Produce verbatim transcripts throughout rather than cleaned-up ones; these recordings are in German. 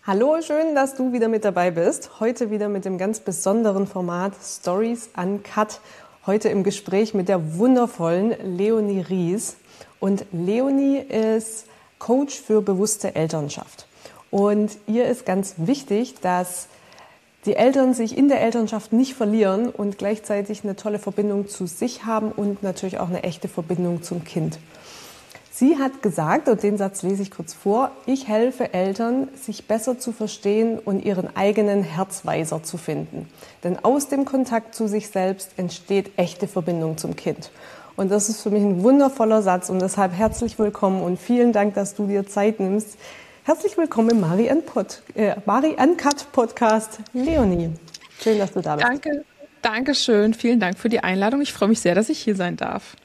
Hallo, schön, dass du wieder mit dabei bist. Heute wieder mit dem ganz besonderen Format Stories Uncut. Heute im Gespräch mit der wundervollen Leonie Ries. Und Leonie ist Coach für bewusste Elternschaft. Und ihr ist ganz wichtig, dass die Eltern sich in der Elternschaft nicht verlieren und gleichzeitig eine tolle Verbindung zu sich haben und natürlich auch eine echte Verbindung zum Kind. Sie hat gesagt, und den Satz lese ich kurz vor, ich helfe Eltern, sich besser zu verstehen und ihren eigenen Herzweiser zu finden. Denn aus dem Kontakt zu sich selbst entsteht echte Verbindung zum Kind. Und das ist für mich ein wundervoller Satz und deshalb herzlich willkommen und vielen Dank, dass du dir Zeit nimmst. Herzlich willkommen im Mari Uncut äh, Mari Uncut Podcast, Leonie. Schön, dass du da bist. Danke, danke schön. Vielen Dank für die Einladung. Ich freue mich sehr, dass ich hier sein darf.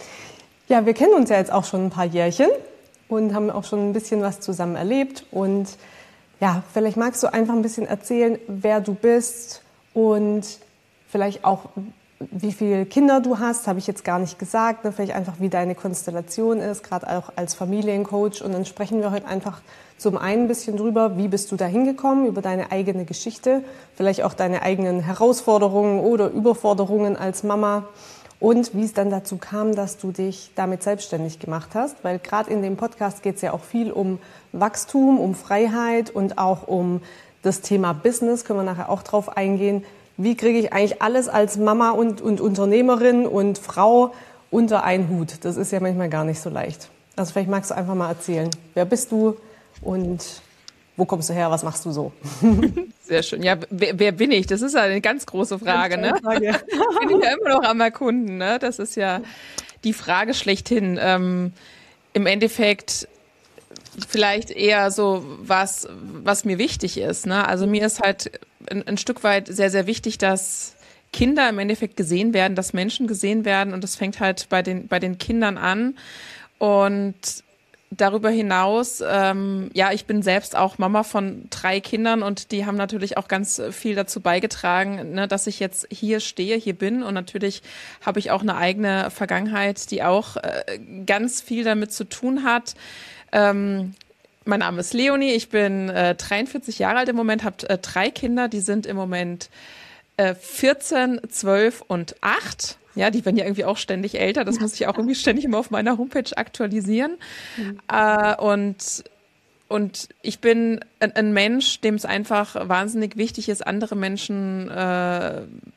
Ja, wir kennen uns ja jetzt auch schon ein paar Jährchen und haben auch schon ein bisschen was zusammen erlebt. Und ja, vielleicht magst du einfach ein bisschen erzählen, wer du bist und vielleicht auch, wie viele Kinder du hast, habe ich jetzt gar nicht gesagt. Ne? Vielleicht einfach, wie deine Konstellation ist, gerade auch als Familiencoach. Und dann sprechen wir heute einfach zum einen ein bisschen drüber, wie bist du da hingekommen, über deine eigene Geschichte, vielleicht auch deine eigenen Herausforderungen oder Überforderungen als Mama. Und wie es dann dazu kam, dass du dich damit selbstständig gemacht hast. Weil gerade in dem Podcast geht es ja auch viel um Wachstum, um Freiheit und auch um das Thema Business. Können wir nachher auch drauf eingehen. Wie kriege ich eigentlich alles als Mama und, und Unternehmerin und Frau unter einen Hut? Das ist ja manchmal gar nicht so leicht. Also vielleicht magst du einfach mal erzählen. Wer bist du und wo kommst du her? Was machst du so? Sehr schön. Ja, wer, wer bin ich? Das ist ja eine ganz große Frage, ne? Frage. Bin ich ja immer noch am Erkunden, ne? Das ist ja die Frage schlechthin. Ähm, im Endeffekt vielleicht eher so was, was mir wichtig ist, ne? Also mir ist halt ein, ein Stück weit sehr, sehr wichtig, dass Kinder im Endeffekt gesehen werden, dass Menschen gesehen werden und das fängt halt bei den, bei den Kindern an und darüber hinaus, ähm, ja, ich bin selbst auch Mama von drei Kindern und die haben natürlich auch ganz viel dazu beigetragen, ne, dass ich jetzt hier stehe, hier bin und natürlich habe ich auch eine eigene Vergangenheit, die auch äh, ganz viel damit zu tun hat. Ähm, mein Name ist Leonie, ich bin äh, dreiundvierzig Jahre alt im Moment, habe äh, drei Kinder, die sind im Moment äh, vierzehn, zwölf und acht. Ja, die werden ja irgendwie auch ständig älter. Das muss ich auch irgendwie ständig immer auf meiner Homepage aktualisieren. Mhm. Äh, und, und ich bin ein, ein Mensch, dem es einfach wahnsinnig wichtig ist, andere Menschen äh,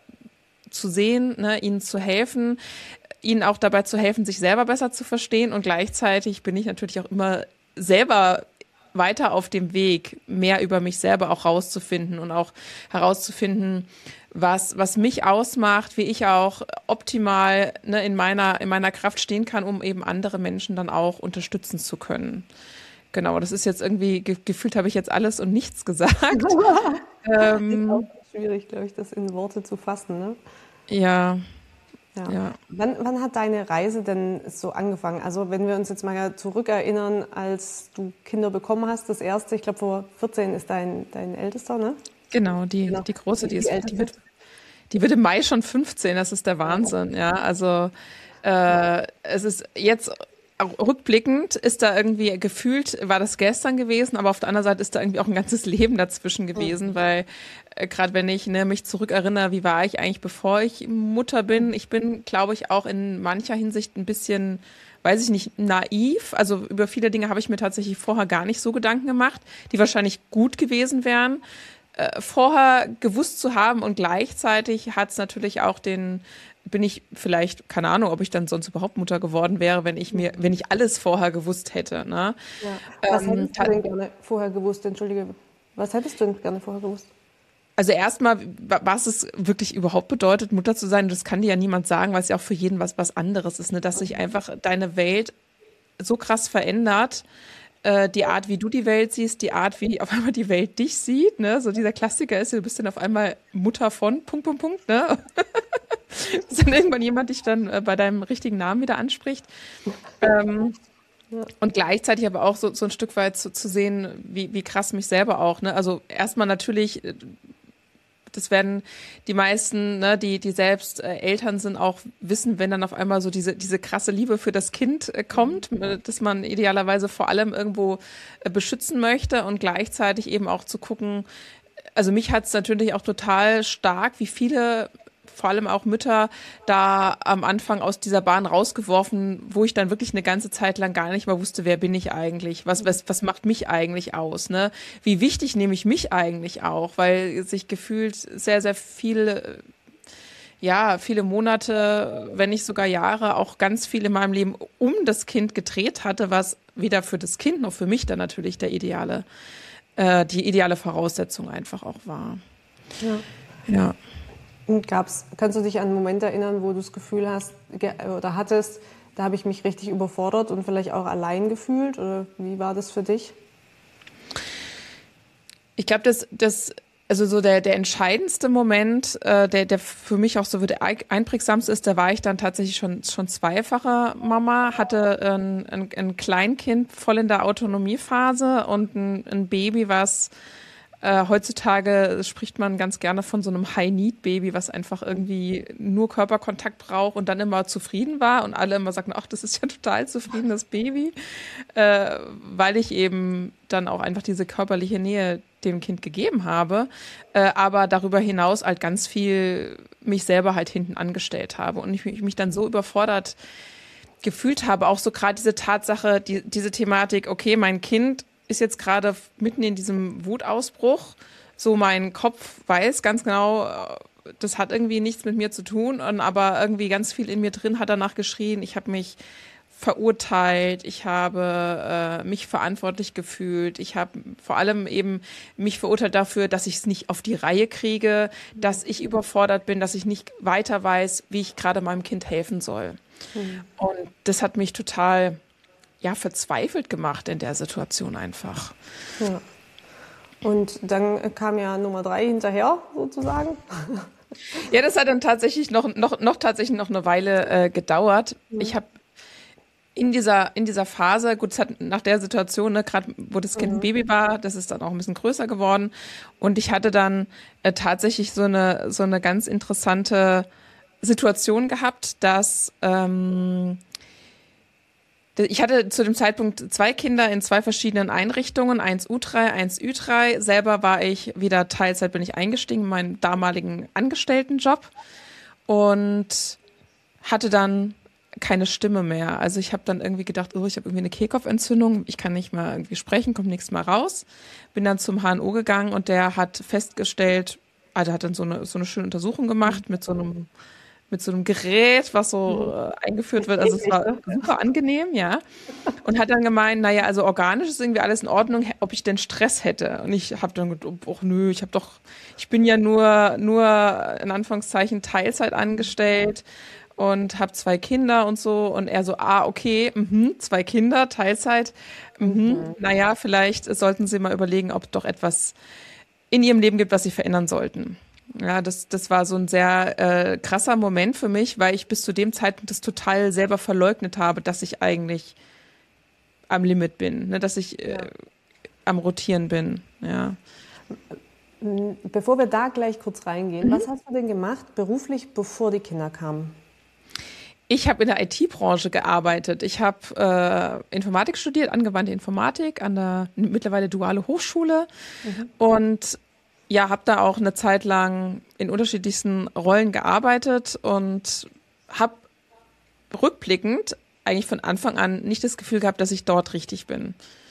zu sehen, ne, ihnen zu helfen, ihnen auch dabei zu helfen, sich selber besser zu verstehen. Und gleichzeitig bin ich natürlich auch immer selber weiter auf dem Weg, mehr über mich selber auch rauszufinden und auch herauszufinden, was, was mich ausmacht, wie ich auch optimal ne, in meiner, in meiner Kraft stehen kann, um eben andere Menschen dann auch unterstützen zu können. Genau, das ist jetzt irgendwie, ge- gefühlt habe ich jetzt alles und nichts gesagt. ähm, ist auch schwierig, glaube ich, das in Worte zu fassen, ne? Ja. Ja. Ja. Wann, wann hat deine Reise denn so angefangen? Also wenn wir uns jetzt mal zurückerinnern, als du Kinder bekommen hast, das erste, ich glaube vor vierzehn ist dein, dein Ältester, ne? Genau, die, genau. die große, die, die ist, die wird, die wird im Mai schon fünfzehn, das ist der Wahnsinn, ja, also äh, es ist jetzt rückblickend ist da irgendwie gefühlt, war das gestern gewesen, aber auf der anderen Seite ist da irgendwie auch ein ganzes Leben dazwischen gewesen, mhm. weil äh, gerade wenn ich ne, mich zurückerinnere, wie war ich eigentlich, bevor ich Mutter bin, ich bin, glaube ich, auch in mancher Hinsicht ein bisschen, weiß ich nicht, naiv, also über viele Dinge habe ich mir tatsächlich vorher gar nicht so Gedanken gemacht, die wahrscheinlich gut gewesen wären, äh, vorher gewusst zu haben und gleichzeitig hat es natürlich auch den bin ich vielleicht, keine Ahnung, ob ich dann sonst überhaupt Mutter geworden wäre, wenn ich mir, wenn ich alles vorher gewusst hätte. Ne? Ja. Was ähm, hättest du denn gerne vorher gewusst? Entschuldige, was hättest du denn gerne vorher gewusst? Also erstmal, was es wirklich überhaupt bedeutet, Mutter zu sein, das kann dir ja niemand sagen, weil es ja auch für jeden was, was anderes ist, ne? Dass sich einfach deine Welt so krass verändert, äh, die Art, wie du die Welt siehst, die Art, wie auf einmal die Welt dich sieht, ne? So dieser Klassiker ist, du bist dann auf einmal Mutter von, Punkt, Punkt, Punkt, ne? Dass dann irgendwann jemand dich dann äh, bei deinem richtigen Namen wieder anspricht. Ähm, ja. Und gleichzeitig aber auch so, so ein Stück weit zu, zu sehen, wie, wie krass mich selber auch, ne? Also erstmal natürlich das werden die meisten, ne, die, die selbst äh, Eltern sind, auch wissen, wenn dann auf einmal so diese, diese krasse Liebe für das Kind äh, kommt, äh, dass man idealerweise vor allem irgendwo äh, beschützen möchte und gleichzeitig eben auch zu gucken, also mich hat es natürlich auch total stark, wie viele, vor allem auch Mütter, da am Anfang aus dieser Bahn rausgeworfen, wo ich dann wirklich eine ganze Zeit lang gar nicht mehr wusste, wer bin ich eigentlich? Was, was, was macht mich eigentlich aus? Ne? Wie wichtig nehme ich mich eigentlich auch? Weil sich gefühlt sehr, sehr viel, ja, viele Monate, wenn nicht sogar Jahre, auch ganz viel in meinem Leben um das Kind gedreht hatte, was weder für das Kind noch für mich dann natürlich der ideale, äh, die ideale Voraussetzung einfach auch war. Ja. Ja. Und gab's, kannst du dich an einen Moment erinnern, wo du das Gefühl hast oder hattest, da habe ich mich richtig überfordert und vielleicht auch allein gefühlt? Oder wie war das für dich? Ich glaube, dass das also so der der entscheidendste Moment, äh, der der für mich auch so der einprägsamste ist, da war ich dann tatsächlich schon schon zweifache Mama, hatte ein, ein, ein Kleinkind voll in der Autonomiephase und ein, ein Baby, was Äh, heutzutage spricht man ganz gerne von so einem High-Need-Baby, was einfach irgendwie nur Körperkontakt braucht und dann immer zufrieden war und alle immer sagten, ach, das ist ja total zufriedenes Baby, äh, weil ich eben dann auch einfach diese körperliche Nähe dem Kind gegeben habe, äh, aber darüber hinaus halt ganz viel mich selber halt hinten angestellt habe und ich, ich mich dann so überfordert gefühlt habe, auch so gerade diese Tatsache, die, diese Thematik, okay, mein Kind ist jetzt gerade mitten in diesem Wutausbruch. So mein Kopf weiß ganz genau, das hat irgendwie nichts mit mir zu tun, und aber irgendwie ganz viel in mir drin hat danach geschrien. Ich habe mich verurteilt, ich habe äh, mich verantwortlich gefühlt, ich habe vor allem eben mich verurteilt dafür, dass ich es nicht auf die Reihe kriege, dass ich überfordert bin, dass ich nicht weiter weiß, wie ich gerade meinem Kind helfen soll. Mhm. Und das hat mich total ja, verzweifelt gemacht in der Situation einfach. Ja. Und dann kam ja Nummer drei hinterher, sozusagen. Ja, das hat dann tatsächlich noch, noch, noch tatsächlich noch eine Weile äh, gedauert. Mhm. Ich habe in dieser, in dieser Phase, gut, es hat nach der Situation, ne, gerade wo das Kind mhm. ein Baby war, das ist dann auch ein bisschen größer geworden. Und ich hatte dann äh, tatsächlich so eine, so eine ganz interessante Situation gehabt, dass ähm, ich hatte zu dem Zeitpunkt zwei Kinder in zwei verschiedenen Einrichtungen, eins U drei, eins Ü drei. Selber war ich wieder Teilzeit, bin ich eingestiegen in meinen damaligen Angestelltenjob und hatte dann keine Stimme mehr. Also ich habe dann irgendwie gedacht, oh, ich habe irgendwie eine Kehlkopfentzündung, ich kann nicht mehr irgendwie sprechen, kommt nichts mehr raus. Bin dann zum H N O gegangen und der hat festgestellt, also hat dann so eine, so eine schöne Untersuchung gemacht mit so einem mit so einem Gerät, was so äh, eingeführt wird. Also es war super angenehm, ja. Und hat dann gemeint, naja, also organisch ist irgendwie alles in Ordnung, ob ich denn Stress hätte. Und ich habe dann gedacht, oh nö, ich habe doch, ich bin ja nur, nur in Anführungszeichen Teilzeit angestellt und habe zwei Kinder und so. Und er so, ah, okay, mh, zwei Kinder, Teilzeit. Mh, mhm. Naja, vielleicht sollten Sie mal überlegen, ob es doch etwas in Ihrem Leben gibt, was Sie verändern sollten. Ja, das, das war so ein sehr äh, krasser Moment für mich, weil ich bis zu dem Zeitpunkt das total selber verleugnet habe, dass ich eigentlich am Limit bin, ne, dass ich äh, ja. am Rotieren bin. Ja. Bevor wir da gleich kurz reingehen, mhm. was hast du denn gemacht beruflich, bevor die Kinder kamen? Ich habe in der I T-Branche gearbeitet. Ich habe äh, Informatik studiert, angewandte Informatik an der mittlerweile duale Hochschule mhm. und ja, habe da auch eine Zeit lang in unterschiedlichsten Rollen gearbeitet und habe rückblickend eigentlich von Anfang an nicht das Gefühl gehabt, dass ich dort richtig bin.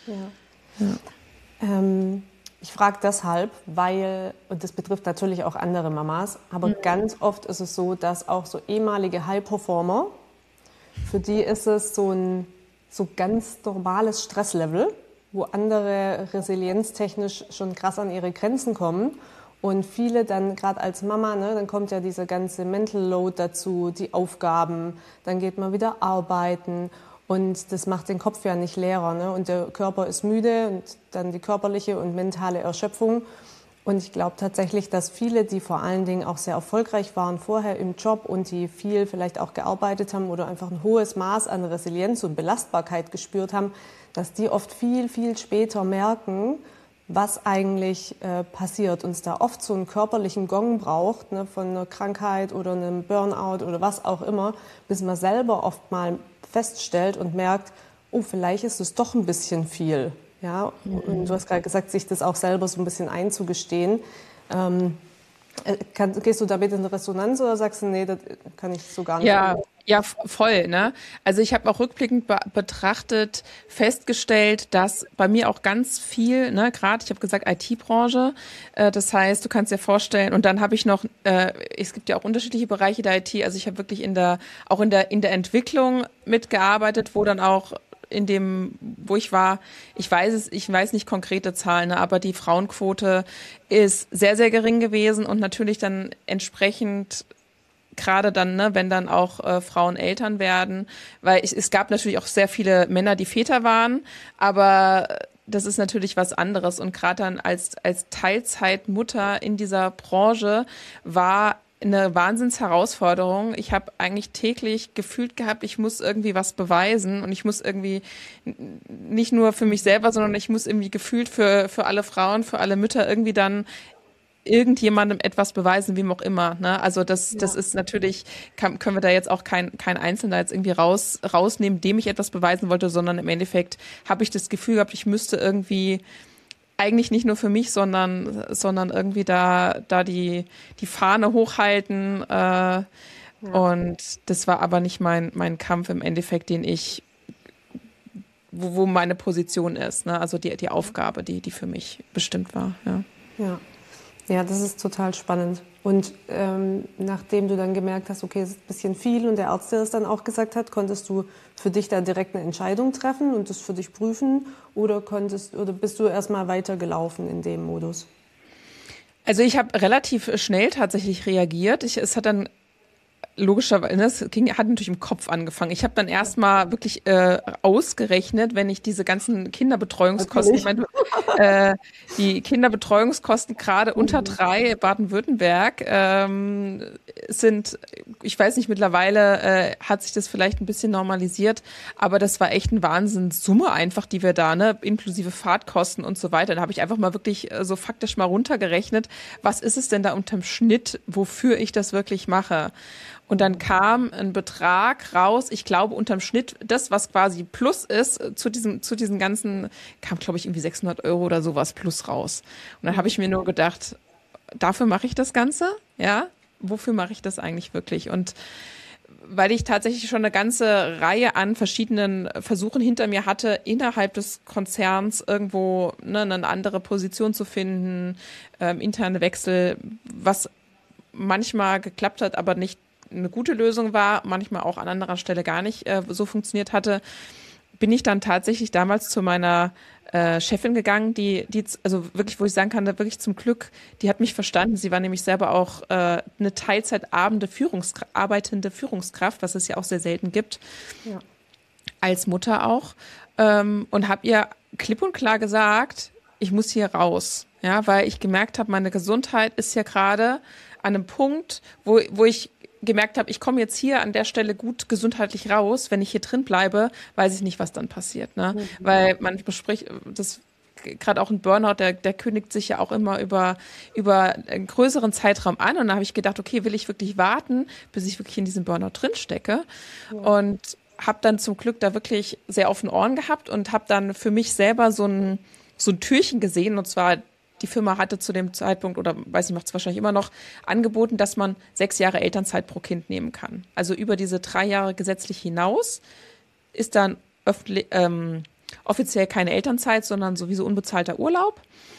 Ja. Ja. Ähm, ich frage deshalb, weil, und das betrifft natürlich auch andere Mamas, aber mhm. ganz oft ist es so, dass auch so ehemalige High-Performer, für die ist es so ein so ganz normales Stresslevel, wo andere resilienztechnisch schon krass an ihre Grenzen kommen. Und viele dann, gerade als Mama, ne, dann kommt ja dieser ganze Mental Load dazu, die Aufgaben, dann geht man wieder arbeiten und das macht den Kopf ja nicht leerer. Ne? Und der Körper ist müde und dann die körperliche und mentale Erschöpfung. Und ich glaube tatsächlich, dass viele, die vor allen Dingen auch sehr erfolgreich waren vorher im Job und die viel vielleicht auch gearbeitet haben oder einfach ein hohes Maß an Resilienz und Belastbarkeit gespürt haben, dass die oft viel, viel später merken, was eigentlich äh, passiert und es da oft so einen körperlichen Gong braucht, ne, von einer Krankheit oder einem Burnout oder was auch immer, bis man selber oft mal feststellt und merkt, oh, vielleicht ist es doch ein bisschen viel. Ja? Mhm. Und du hast gerade gesagt, sich das auch selber so ein bisschen einzugestehen. Ähm, kann, gehst du damit in Resonanz oder sagst du, nee, das kann ich so gar nicht? Ja. Ja, voll, ne? Also ich habe auch rückblickend be- betrachtet festgestellt, dass bei mir auch ganz viel, ne, gerade ich habe gesagt I T-Branche, äh, das heißt, du kannst dir vorstellen, und dann habe ich noch, äh, es gibt ja auch unterschiedliche Bereiche der I T, also ich habe wirklich in der, auch in der in der Entwicklung mitgearbeitet, wo dann auch in dem, wo ich war, ich weiß es, ich weiß nicht konkrete Zahlen, ne, aber die Frauenquote ist sehr, sehr gering gewesen und natürlich dann entsprechend gerade dann, ne, wenn dann auch äh, Frauen Eltern werden, weil ich, es gab natürlich auch sehr viele Männer, die Väter waren, aber das ist natürlich was anderes und gerade dann als als Teilzeitmutter in dieser Branche war eine Wahnsinnsherausforderung. Ich habe eigentlich täglich gefühlt gehabt, ich muss irgendwie was beweisen und ich muss irgendwie nicht nur für mich selber, sondern ich muss irgendwie gefühlt für für alle Frauen, für alle Mütter irgendwie dann irgendjemandem etwas beweisen, wem auch immer. Ne? Also das, ja. das ist natürlich, kann, können wir da jetzt auch kein, kein Einzelner jetzt irgendwie raus, rausnehmen, dem ich etwas beweisen wollte, sondern im Endeffekt habe ich das Gefühl gehabt, ich müsste irgendwie eigentlich nicht nur für mich, sondern, sondern irgendwie da, da die, die Fahne hochhalten. Äh, ja. Und das war aber nicht mein, mein Kampf im Endeffekt, den ich, wo, wo meine Position ist. Ne? Also die, die Aufgabe, die, die für mich bestimmt war. Ja. Ja. Ja, das ist total spannend. Und ähm, nachdem du dann gemerkt hast, okay, es ist ein bisschen viel und der Arzt dir das dann auch gesagt hat, konntest du für dich da direkt eine Entscheidung treffen und das für dich prüfen oder konntest oder bist du erstmal weitergelaufen in dem Modus? Also ich habe relativ schnell tatsächlich reagiert. Ich, es hat dann logischerweise, es ging, hat natürlich im Kopf angefangen. Ich habe dann erstmal wirklich äh, ausgerechnet, wenn ich diese ganzen Kinderbetreuungskosten, ich meine, äh, die Kinderbetreuungskosten gerade mhm. unter drei Baden-Württemberg ähm, sind, ich weiß nicht, mittlerweile äh, hat sich das vielleicht ein bisschen normalisiert, aber das war echt eine Wahnsinnssumme einfach, die wir da, ne, inklusive Fahrtkosten und so weiter. Da habe ich einfach mal wirklich äh, so faktisch mal runtergerechnet, was ist es denn da unterm Schnitt, wofür ich das wirklich mache? Und dann kam ein Betrag raus, ich glaube unterm Schnitt, das, was quasi plus ist, zu diesem, zu diesen ganzen, kam glaube ich irgendwie sechshundert Euro oder sowas plus raus. Und dann habe ich mir nur gedacht, dafür mache ich das Ganze, ja? Wofür mache ich das eigentlich wirklich? Und weil ich tatsächlich schon eine ganze Reihe an verschiedenen Versuchen hinter mir hatte, innerhalb des Konzerns irgendwo, ne, eine andere Position zu finden, ähm, interne Wechsel, was manchmal geklappt hat, aber nicht eine gute Lösung war, manchmal auch an anderer Stelle gar nicht äh, so funktioniert hatte, bin ich dann tatsächlich damals zu meiner äh, Chefin gegangen, die, die, also wirklich, wo ich sagen kann, wirklich zum Glück, die hat mich verstanden. Sie war nämlich selber auch äh, eine Teilzeitarbeitende Führungskraft, arbeitende Führungskraft, was es ja auch sehr selten gibt, ja. Als Mutter auch, ähm, und habe ihr klipp und klar gesagt, ich muss hier raus, ja, weil ich gemerkt habe, meine Gesundheit ist ja gerade an einem Punkt, wo, wo ich gemerkt habe, ich komme jetzt hier an der Stelle gut gesundheitlich raus. Wenn ich hier drin bleibe, weiß ich nicht, was dann passiert. Ne? Mhm. Weil man bespricht, das gerade auch ein Burnout, der, der kündigt sich ja auch immer über, über einen größeren Zeitraum an. Und da habe ich gedacht, okay, will ich wirklich warten, bis ich wirklich in diesem Burnout drin stecke? Ja. Und habe dann zum Glück da wirklich sehr offene Ohren gehabt und habe dann für mich selber so ein, so ein Türchen gesehen, und zwar die Firma hatte zu dem Zeitpunkt, oder weiß ich, macht es wahrscheinlich immer noch, angeboten, dass man sechs Jahre Elternzeit pro Kind nehmen kann. Also über diese drei Jahre gesetzlich hinaus ist dann öffentlich, ähm, offiziell keine Elternzeit, sondern sowieso unbezahlter Urlaub.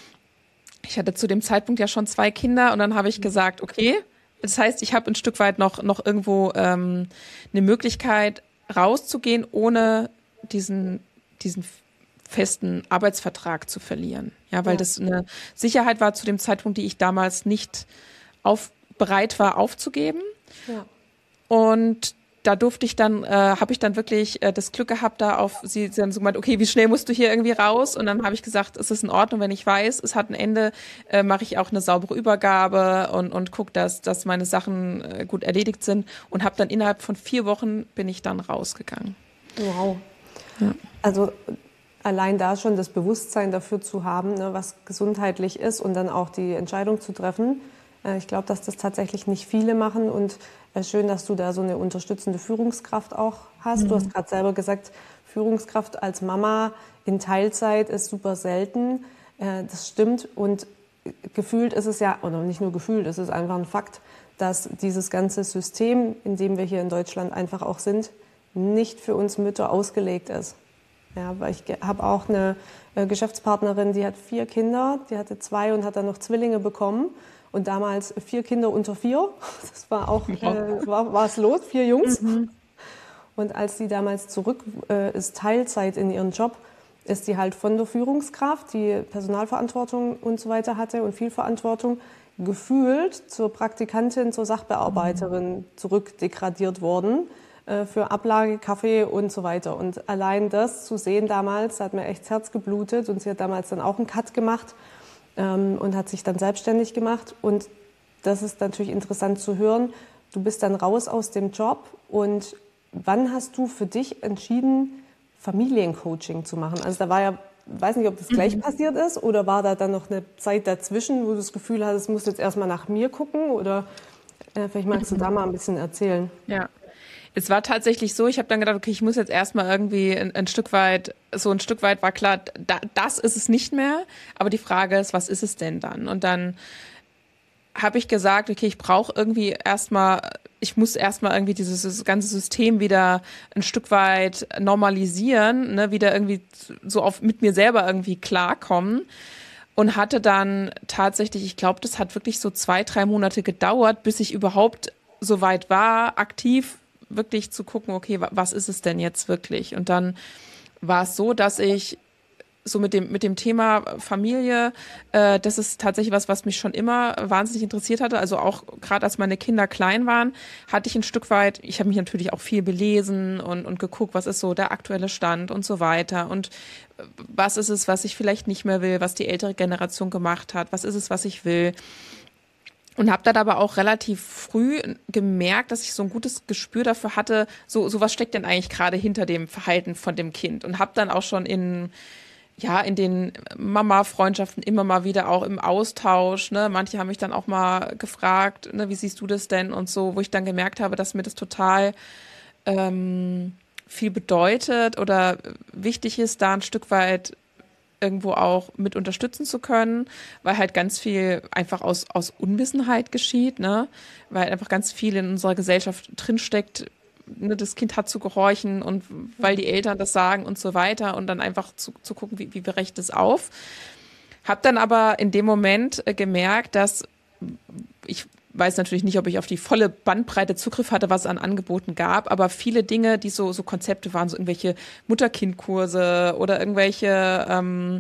Ich hatte zu dem Zeitpunkt ja schon zwei Kinder und dann habe ich gesagt, okay, das heißt, ich habe ein Stück weit noch, noch irgendwo ähm, eine Möglichkeit rauszugehen, ohne diesen, diesen festen Arbeitsvertrag zu verlieren. Ja, weil ja. das eine Sicherheit war zu dem Zeitpunkt, die ich damals nicht auf, bereit war aufzugeben. Ja. Und da durfte ich dann, äh, habe ich dann wirklich äh, das Glück gehabt, da auf, sie, sie haben so gemeint, okay, wie schnell musst du hier irgendwie raus? Und dann habe ich gesagt, es ist in Ordnung, wenn ich weiß, es hat ein Ende, äh, mache ich auch eine saubere Übergabe und, und gucke, dass, dass meine Sachen äh, gut erledigt sind. Und habe dann innerhalb von vier Wochen bin ich dann rausgegangen. Wow. Ja. Also allein da schon das Bewusstsein dafür zu haben, ne, was gesundheitlich ist und dann auch die Entscheidung zu treffen. Äh, ich glaube, dass das tatsächlich nicht viele machen und äh, schön, dass du da so eine unterstützende Führungskraft auch hast. Mhm. Du hast gerade selber gesagt, Führungskraft als Mama in Teilzeit ist super selten. Äh, das stimmt und gefühlt ist es ja, oder nicht nur gefühlt, es ist einfach ein Fakt, dass dieses ganze System, in dem wir hier in Deutschland einfach auch sind, nicht für uns Mütter ausgelegt ist. Ja, weil ich habe auch eine äh, Geschäftspartnerin, die hat vier Kinder, die hatte zwei und hat dann noch Zwillinge bekommen und damals vier Kinder unter vier, das war auch, äh, war, war es los, vier Jungs. Mhm. Und als sie damals zurück äh, ist, Teilzeit in ihren Job, ist sie halt von der Führungskraft, die Personalverantwortung und so weiter hatte und viel Verantwortung, gefühlt zur Praktikantin, zur Sachbearbeiterin zurückdegradiert worden äh, für Ablage, Kaffee und so weiter. Und allein das zu sehen damals, hat mir echt das Herz geblutet und sie hat damals dann auch einen Cut gemacht ähm, und hat sich dann selbstständig gemacht. Und das ist natürlich interessant zu hören. Du bist dann raus aus dem Job und wann hast du für dich entschieden, Familiencoaching zu machen? Also da war ja, ich weiß nicht, ob das gleich mhm. passiert ist oder war da dann noch eine Zeit dazwischen, wo du das Gefühl hattest, musst jetzt erstmal nach mir gucken oder äh, vielleicht magst du da mal ein bisschen erzählen. Ja, es war tatsächlich so, ich habe dann gedacht, okay, ich muss jetzt erstmal irgendwie ein, ein Stück weit, so ein Stück weit war klar, da, das ist es nicht mehr, aber die Frage ist, was ist es denn dann? Und dann habe ich gesagt, okay, ich brauche irgendwie erstmal, ich muss erstmal irgendwie dieses, dieses ganze System wieder ein Stück weit normalisieren, ne, wieder irgendwie so auf mit mir selber irgendwie klarkommen und hatte dann tatsächlich, ich glaube, das hat wirklich so zwei, drei Monate gedauert, bis ich überhaupt so weit war, aktiv wirklich zu gucken, okay, was ist es denn jetzt wirklich? Und dann war es so, dass ich so mit dem mit dem Thema Familie, äh, das ist tatsächlich was, was mich schon immer wahnsinnig interessiert hatte. Also auch gerade als meine Kinder klein waren, hatte ich ein Stück weit, ich habe mich natürlich auch viel belesen und und geguckt, was ist so der aktuelle Stand und so weiter und was ist es, was ich vielleicht nicht mehr will, was die ältere Generation gemacht hat, was ist es, was ich will. Und habe dann aber auch relativ früh gemerkt, dass ich so ein gutes Gespür dafür hatte, so so was steckt denn eigentlich gerade hinter dem Verhalten von dem Kind und habe dann auch schon in ja, in den Mama-Freundschaften immer mal wieder auch im Austausch, ne, manche haben mich dann auch mal gefragt, ne, wie siehst du das denn und so, wo ich dann gemerkt habe, dass mir das total ähm, viel bedeutet oder wichtig ist, da ein Stück weit irgendwo auch mit unterstützen zu können, weil halt ganz viel einfach aus aus Unwissenheit geschieht, ne, weil einfach ganz viel in unserer Gesellschaft drinsteckt, ne, das Kind hat zu gehorchen und weil die Eltern das sagen und so weiter und dann einfach zu, zu gucken, wie, wie breche ich das auf. Hab dann aber in dem Moment äh, gemerkt, dass ich weiß natürlich nicht, ob ich auf die volle Bandbreite Zugriff hatte, was es an Angeboten gab, aber viele Dinge, die so, so Konzepte waren, so irgendwelche Mutter-Kind-Kurse oder irgendwelche ähm,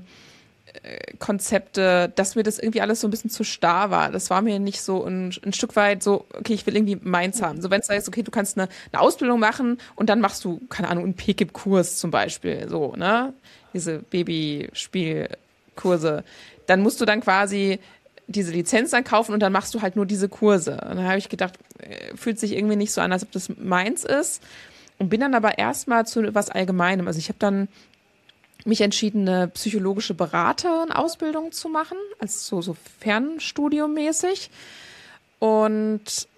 Konzepte, dass mir das irgendwie alles so ein bisschen zu starr war. Das war mir nicht so ein, ein Stück weit so, okay, ich will irgendwie meins haben. So wenn es heißt, okay, du kannst eine, eine Ausbildung machen und dann machst du, keine Ahnung, einen P K I P-Kurs zum Beispiel, so, ne? Diese Babyspielkurse. Dann musst du dann quasi diese Lizenz dann kaufen und dann machst du halt nur diese Kurse. Und dann habe ich gedacht, fühlt sich irgendwie nicht so an, als ob das meins ist. Und bin dann aber erstmal zu was Allgemeinem. Also ich habe dann mich entschieden, eine psychologische Beraterin-Ausbildung zu machen, also so, so Fernstudium-mäßig. Und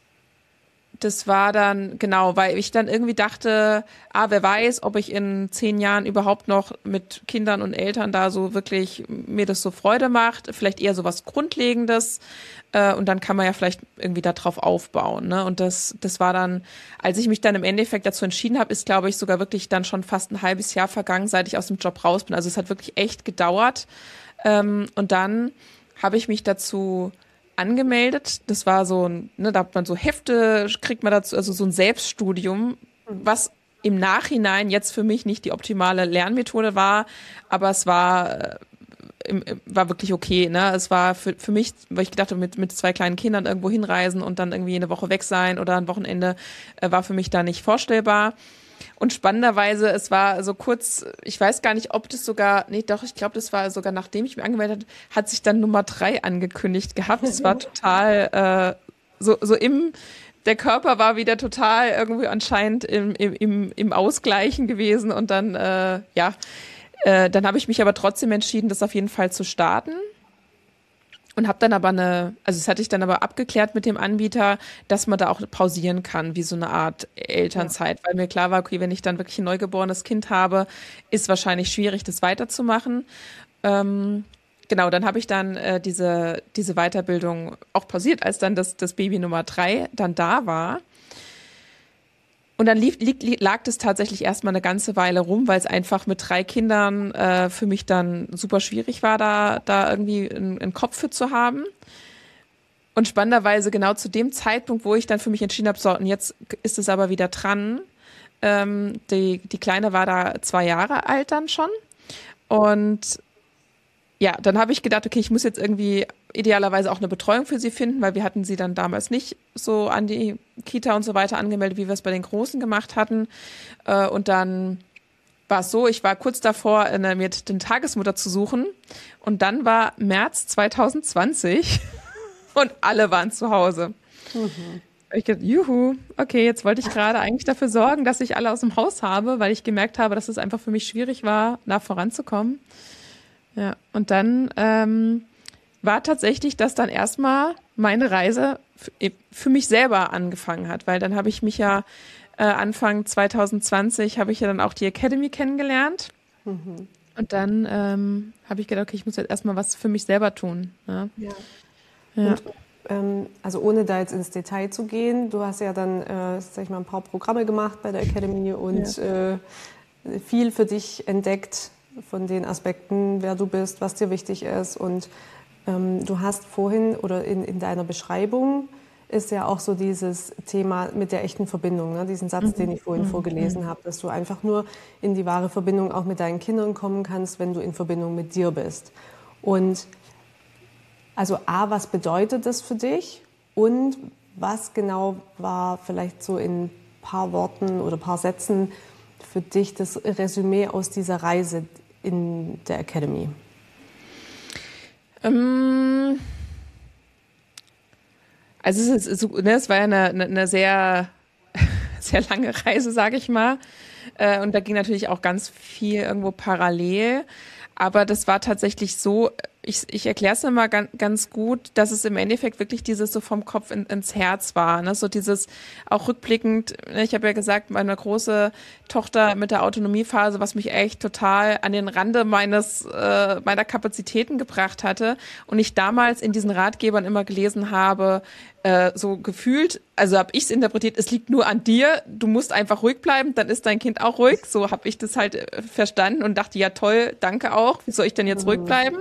das war dann, genau, weil ich dann irgendwie dachte, ah, wer weiß, ob ich in zehn Jahren überhaupt noch mit Kindern und Eltern da so wirklich mir das so Freude macht, vielleicht eher so was Grundlegendes. Äh, und dann kann man ja vielleicht irgendwie da drauf aufbauen, ne? Und das, das war dann, als ich mich dann im Endeffekt dazu entschieden habe, ist, glaube ich, sogar wirklich dann schon fast ein halbes Jahr vergangen, seit ich aus dem Job raus bin. Also es hat wirklich echt gedauert. Ähm, und dann habe ich mich dazu angemeldet. Das war so ein, ne, da hat man so Hefte, kriegt man dazu, also so ein Selbststudium, was im Nachhinein jetzt für mich nicht die optimale Lernmethode war, aber es war, äh, war wirklich okay, ne? Es war für, für mich, weil ich gedacht habe, mit, mit zwei kleinen Kindern irgendwo hinreisen und dann irgendwie eine Woche weg sein oder ein Wochenende, äh, war für mich da nicht vorstellbar. Und spannenderweise, es war so kurz, ich weiß gar nicht, ob das sogar, nee, doch, ich glaube, das war sogar, nachdem ich mich angemeldet habe, hat sich dann Nummer drei angekündigt gehabt. Das war total, äh, so, so im, der Körper war wieder total irgendwie anscheinend im, im, im Ausgleichen gewesen und dann, äh, ja, Äh, dann habe ich mich aber trotzdem entschieden, das auf jeden Fall zu starten. Und habe dann aber eine, also das hatte ich dann aber abgeklärt mit dem Anbieter, dass man da auch pausieren kann, wie so eine Art Elternzeit, weil mir klar war, okay, wenn ich dann wirklich ein neugeborenes Kind habe, ist wahrscheinlich schwierig, das weiterzumachen. Ähm, genau, dann habe ich dann äh, diese, diese Weiterbildung auch pausiert, als dann das, das Baby Nummer drei dann da war. Und dann lief, lieg, lag das tatsächlich erstmal eine ganze Weile rum, weil es einfach mit drei Kindern äh, für mich dann super schwierig war, da, da irgendwie einen, einen Kopf für zu haben. Und spannenderweise genau zu dem Zeitpunkt, wo ich dann für mich entschieden habe, so, und jetzt ist es aber wieder dran. Ähm, die, die Kleine war da zwei Jahre alt dann schon. Und ja, dann habe ich gedacht, okay, ich muss jetzt irgendwie idealerweise auch eine Betreuung für sie finden, weil wir hatten sie dann damals nicht so an die Kita und so weiter angemeldet, wie wir es bei den Großen gemacht hatten. Und dann war es so, ich war kurz davor, mir den Tagesmutter zu suchen. Und dann war März zwanzig zwanzig und alle waren zu Hause. Mhm. Ich dachte, juhu, okay, jetzt wollte ich gerade eigentlich dafür sorgen, dass ich alle aus dem Haus habe, weil ich gemerkt habe, dass es einfach für mich schwierig war, da voranzukommen. Ja, und dann ähm, war tatsächlich, dass dann erstmal meine Reise f- für mich selber angefangen hat, weil dann habe ich mich ja äh, Anfang zwanzig zwanzig habe ich ja dann auch die Academy kennengelernt. Mhm. Und dann ähm, habe ich gedacht, okay, ich muss jetzt erstmal was für mich selber tun. Ja. Ja. Ja. Und, ähm, also ohne da jetzt ins Detail zu gehen, du hast ja dann, äh, sag ich mal, ein paar Programme gemacht bei der Academy und ja. äh, viel für dich entdeckt von den Aspekten, wer du bist, was dir wichtig ist. Und ähm, du hast vorhin oder in, in deiner Beschreibung ist ja auch so dieses Thema mit der echten Verbindung, ne? Diesen Satz, mhm. den ich vorhin mhm. vorgelesen habe, dass du einfach nur in die wahre Verbindung auch mit deinen Kindern kommen kannst, wenn du in Verbindung mit dir bist. Und also A, was bedeutet das für dich? Und was genau war vielleicht so in ein paar Worten oder ein paar Sätzen für dich das Resümee aus dieser Reise in der Academy? Ähm, also es, ist, ne, es war ja eine, eine sehr, sehr lange Reise, sage ich mal. Äh, und da ging natürlich auch ganz viel irgendwo parallel. Aber das war tatsächlich so, ich, ich erkläre es immer ganz, ganz gut, dass es im Endeffekt wirklich dieses so vom Kopf in, ins Herz war. Ne? So dieses auch rückblickend, ich habe ja gesagt, meine große Tochter mit der Autonomiephase, was mich echt total an den Rande meines äh, meiner Kapazitäten gebracht hatte. Und ich damals in diesen Ratgebern immer gelesen habe, äh, so gefühlt, also habe ich es interpretiert, es liegt nur an dir, du musst einfach ruhig bleiben, dann ist dein Kind auch ruhig. So habe ich das halt äh, verstanden und dachte, ja toll, danke auch, wie soll ich denn jetzt ruhig bleiben?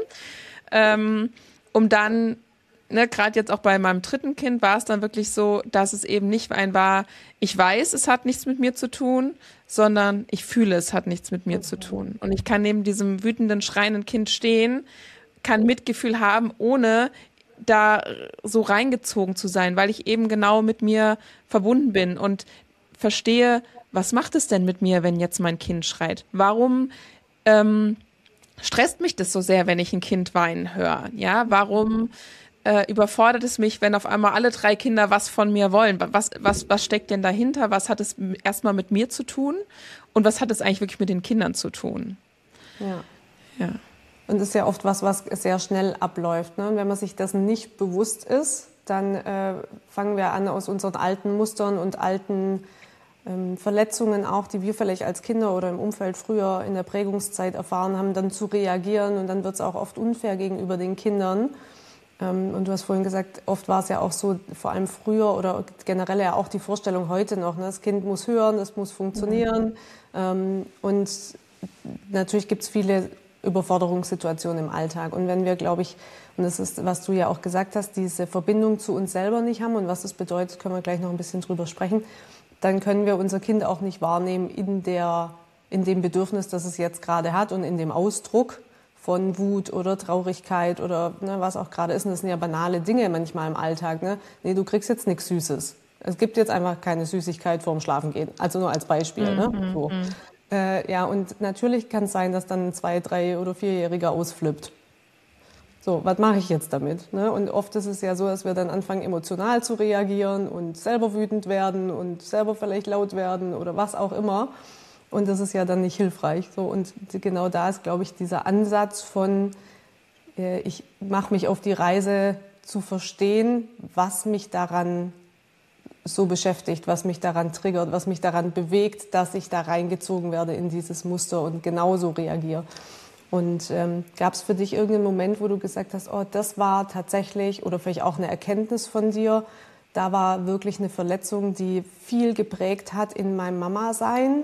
Ähm, um dann, ne, gerade jetzt auch bei meinem dritten Kind war es dann wirklich so, dass es eben nicht ein war, ich weiß, es hat nichts mit mir zu tun, sondern ich fühle, es hat nichts mit mir zu tun. Und ich kann neben diesem wütenden, schreienden Kind stehen, kann Mitgefühl haben, ohne da so reingezogen zu sein, weil ich eben genau mit mir verbunden bin und verstehe, was macht es denn mit mir, wenn jetzt mein Kind schreit? Warum ähm, stresst mich das so sehr, wenn ich ein Kind weinen höre? Ja, warum äh, überfordert es mich, wenn auf einmal alle drei Kinder was von mir wollen? Was, was, was steckt denn dahinter? Was hat es erstmal mit mir zu tun? Und was hat es eigentlich wirklich mit den Kindern zu tun? Ja. Ja. Und das ist ja oft was, was sehr schnell abläuft. Ne? Und wenn man sich dessen nicht bewusst ist, dann äh, fangen wir an, aus unseren alten Mustern und alten ähm, Verletzungen auch, die wir vielleicht als Kinder oder im Umfeld früher in der Prägungszeit erfahren haben, dann zu reagieren. Und dann wird es auch oft unfair gegenüber den Kindern. Ähm, und du hast vorhin gesagt, oft war es ja auch so, vor allem früher oder generell ja auch die Vorstellung heute noch, ne? Das Kind muss hören, das muss funktionieren. Mhm. Ähm, und natürlich gibt es viele Überforderungssituationen im Alltag. Und wenn wir, glaube ich, und das ist, was du ja auch gesagt hast, diese Verbindung zu uns selber nicht haben und was das bedeutet, können wir gleich noch ein bisschen drüber sprechen, dann können wir unser Kind auch nicht wahrnehmen in, der, in dem Bedürfnis, das es jetzt gerade hat und in dem Ausdruck von Wut oder Traurigkeit oder ne, was auch gerade ist. Und das sind ja banale Dinge manchmal im Alltag. Ne? Nee, du kriegst jetzt nichts Süßes. Es gibt jetzt einfach keine Süßigkeit vorm Schlafengehen. Also nur als Beispiel. Mhm, ne? So. Mhm. Äh, ja, und natürlich kann es sein, dass dann ein Zwei-, Drei- oder Vierjähriger ausflippt. So, was mache ich jetzt damit? Ne? Und oft ist es ja so, dass wir dann anfangen, emotional zu reagieren und selber wütend werden und selber vielleicht laut werden oder was auch immer. Und das ist ja dann nicht hilfreich. So, und genau da ist, glaube ich, dieser Ansatz von, äh, ich mache mich auf die Reise zu verstehen, was mich daran so beschäftigt, was mich daran triggert, was mich daran bewegt, dass ich da reingezogen werde in dieses Muster und genauso reagiere. Und ähm, gab es für dich irgendeinen Moment, wo du gesagt hast, oh, das war tatsächlich, oder vielleicht auch eine Erkenntnis von dir, da war wirklich eine Verletzung, die viel geprägt hat in meinem Mama-Sein?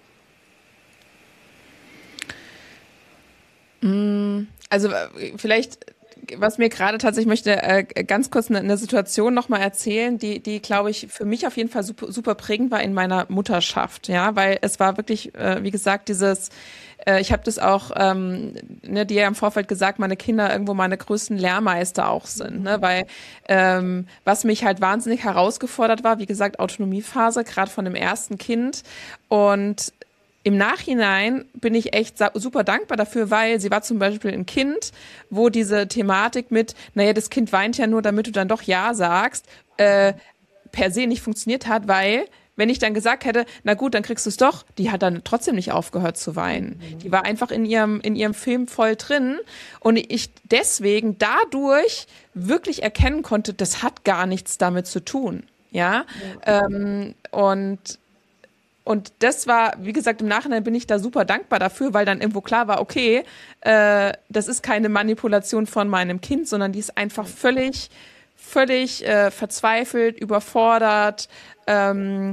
Also vielleicht, was mir gerade tatsächlich, ich möchte äh, ganz kurz eine, eine Situation nochmal erzählen, die, die glaube ich, für mich auf jeden Fall super, super prägend war in meiner Mutterschaft, ja, weil es war wirklich, äh, wie gesagt, dieses, äh, ich habe das auch ähm, ne, dir ja im Vorfeld gesagt, meine Kinder irgendwo meine größten Lehrmeister auch sind, ne, weil ähm, was mich halt wahnsinnig herausgefordert war, wie gesagt, Autonomiephase, gerade von dem ersten Kind, und im Nachhinein bin ich echt super dankbar dafür, weil sie war zum Beispiel ein Kind, wo diese Thematik mit, naja, das Kind weint ja nur, damit du dann doch Ja sagst, äh, per se nicht funktioniert hat, weil wenn ich dann gesagt hätte, na gut, dann kriegst du es doch, die hat dann trotzdem nicht aufgehört zu weinen. Mhm. Die war einfach in ihrem, in ihrem Film voll drin und ich deswegen dadurch wirklich erkennen konnte, das hat gar nichts damit zu tun. Ja, ja. Ähm, und Und das war, wie gesagt, im Nachhinein bin ich da super dankbar dafür, weil dann irgendwo klar war, okay, äh, das ist keine Manipulation von meinem Kind, sondern die ist einfach völlig, völlig äh, verzweifelt, überfordert, ähm,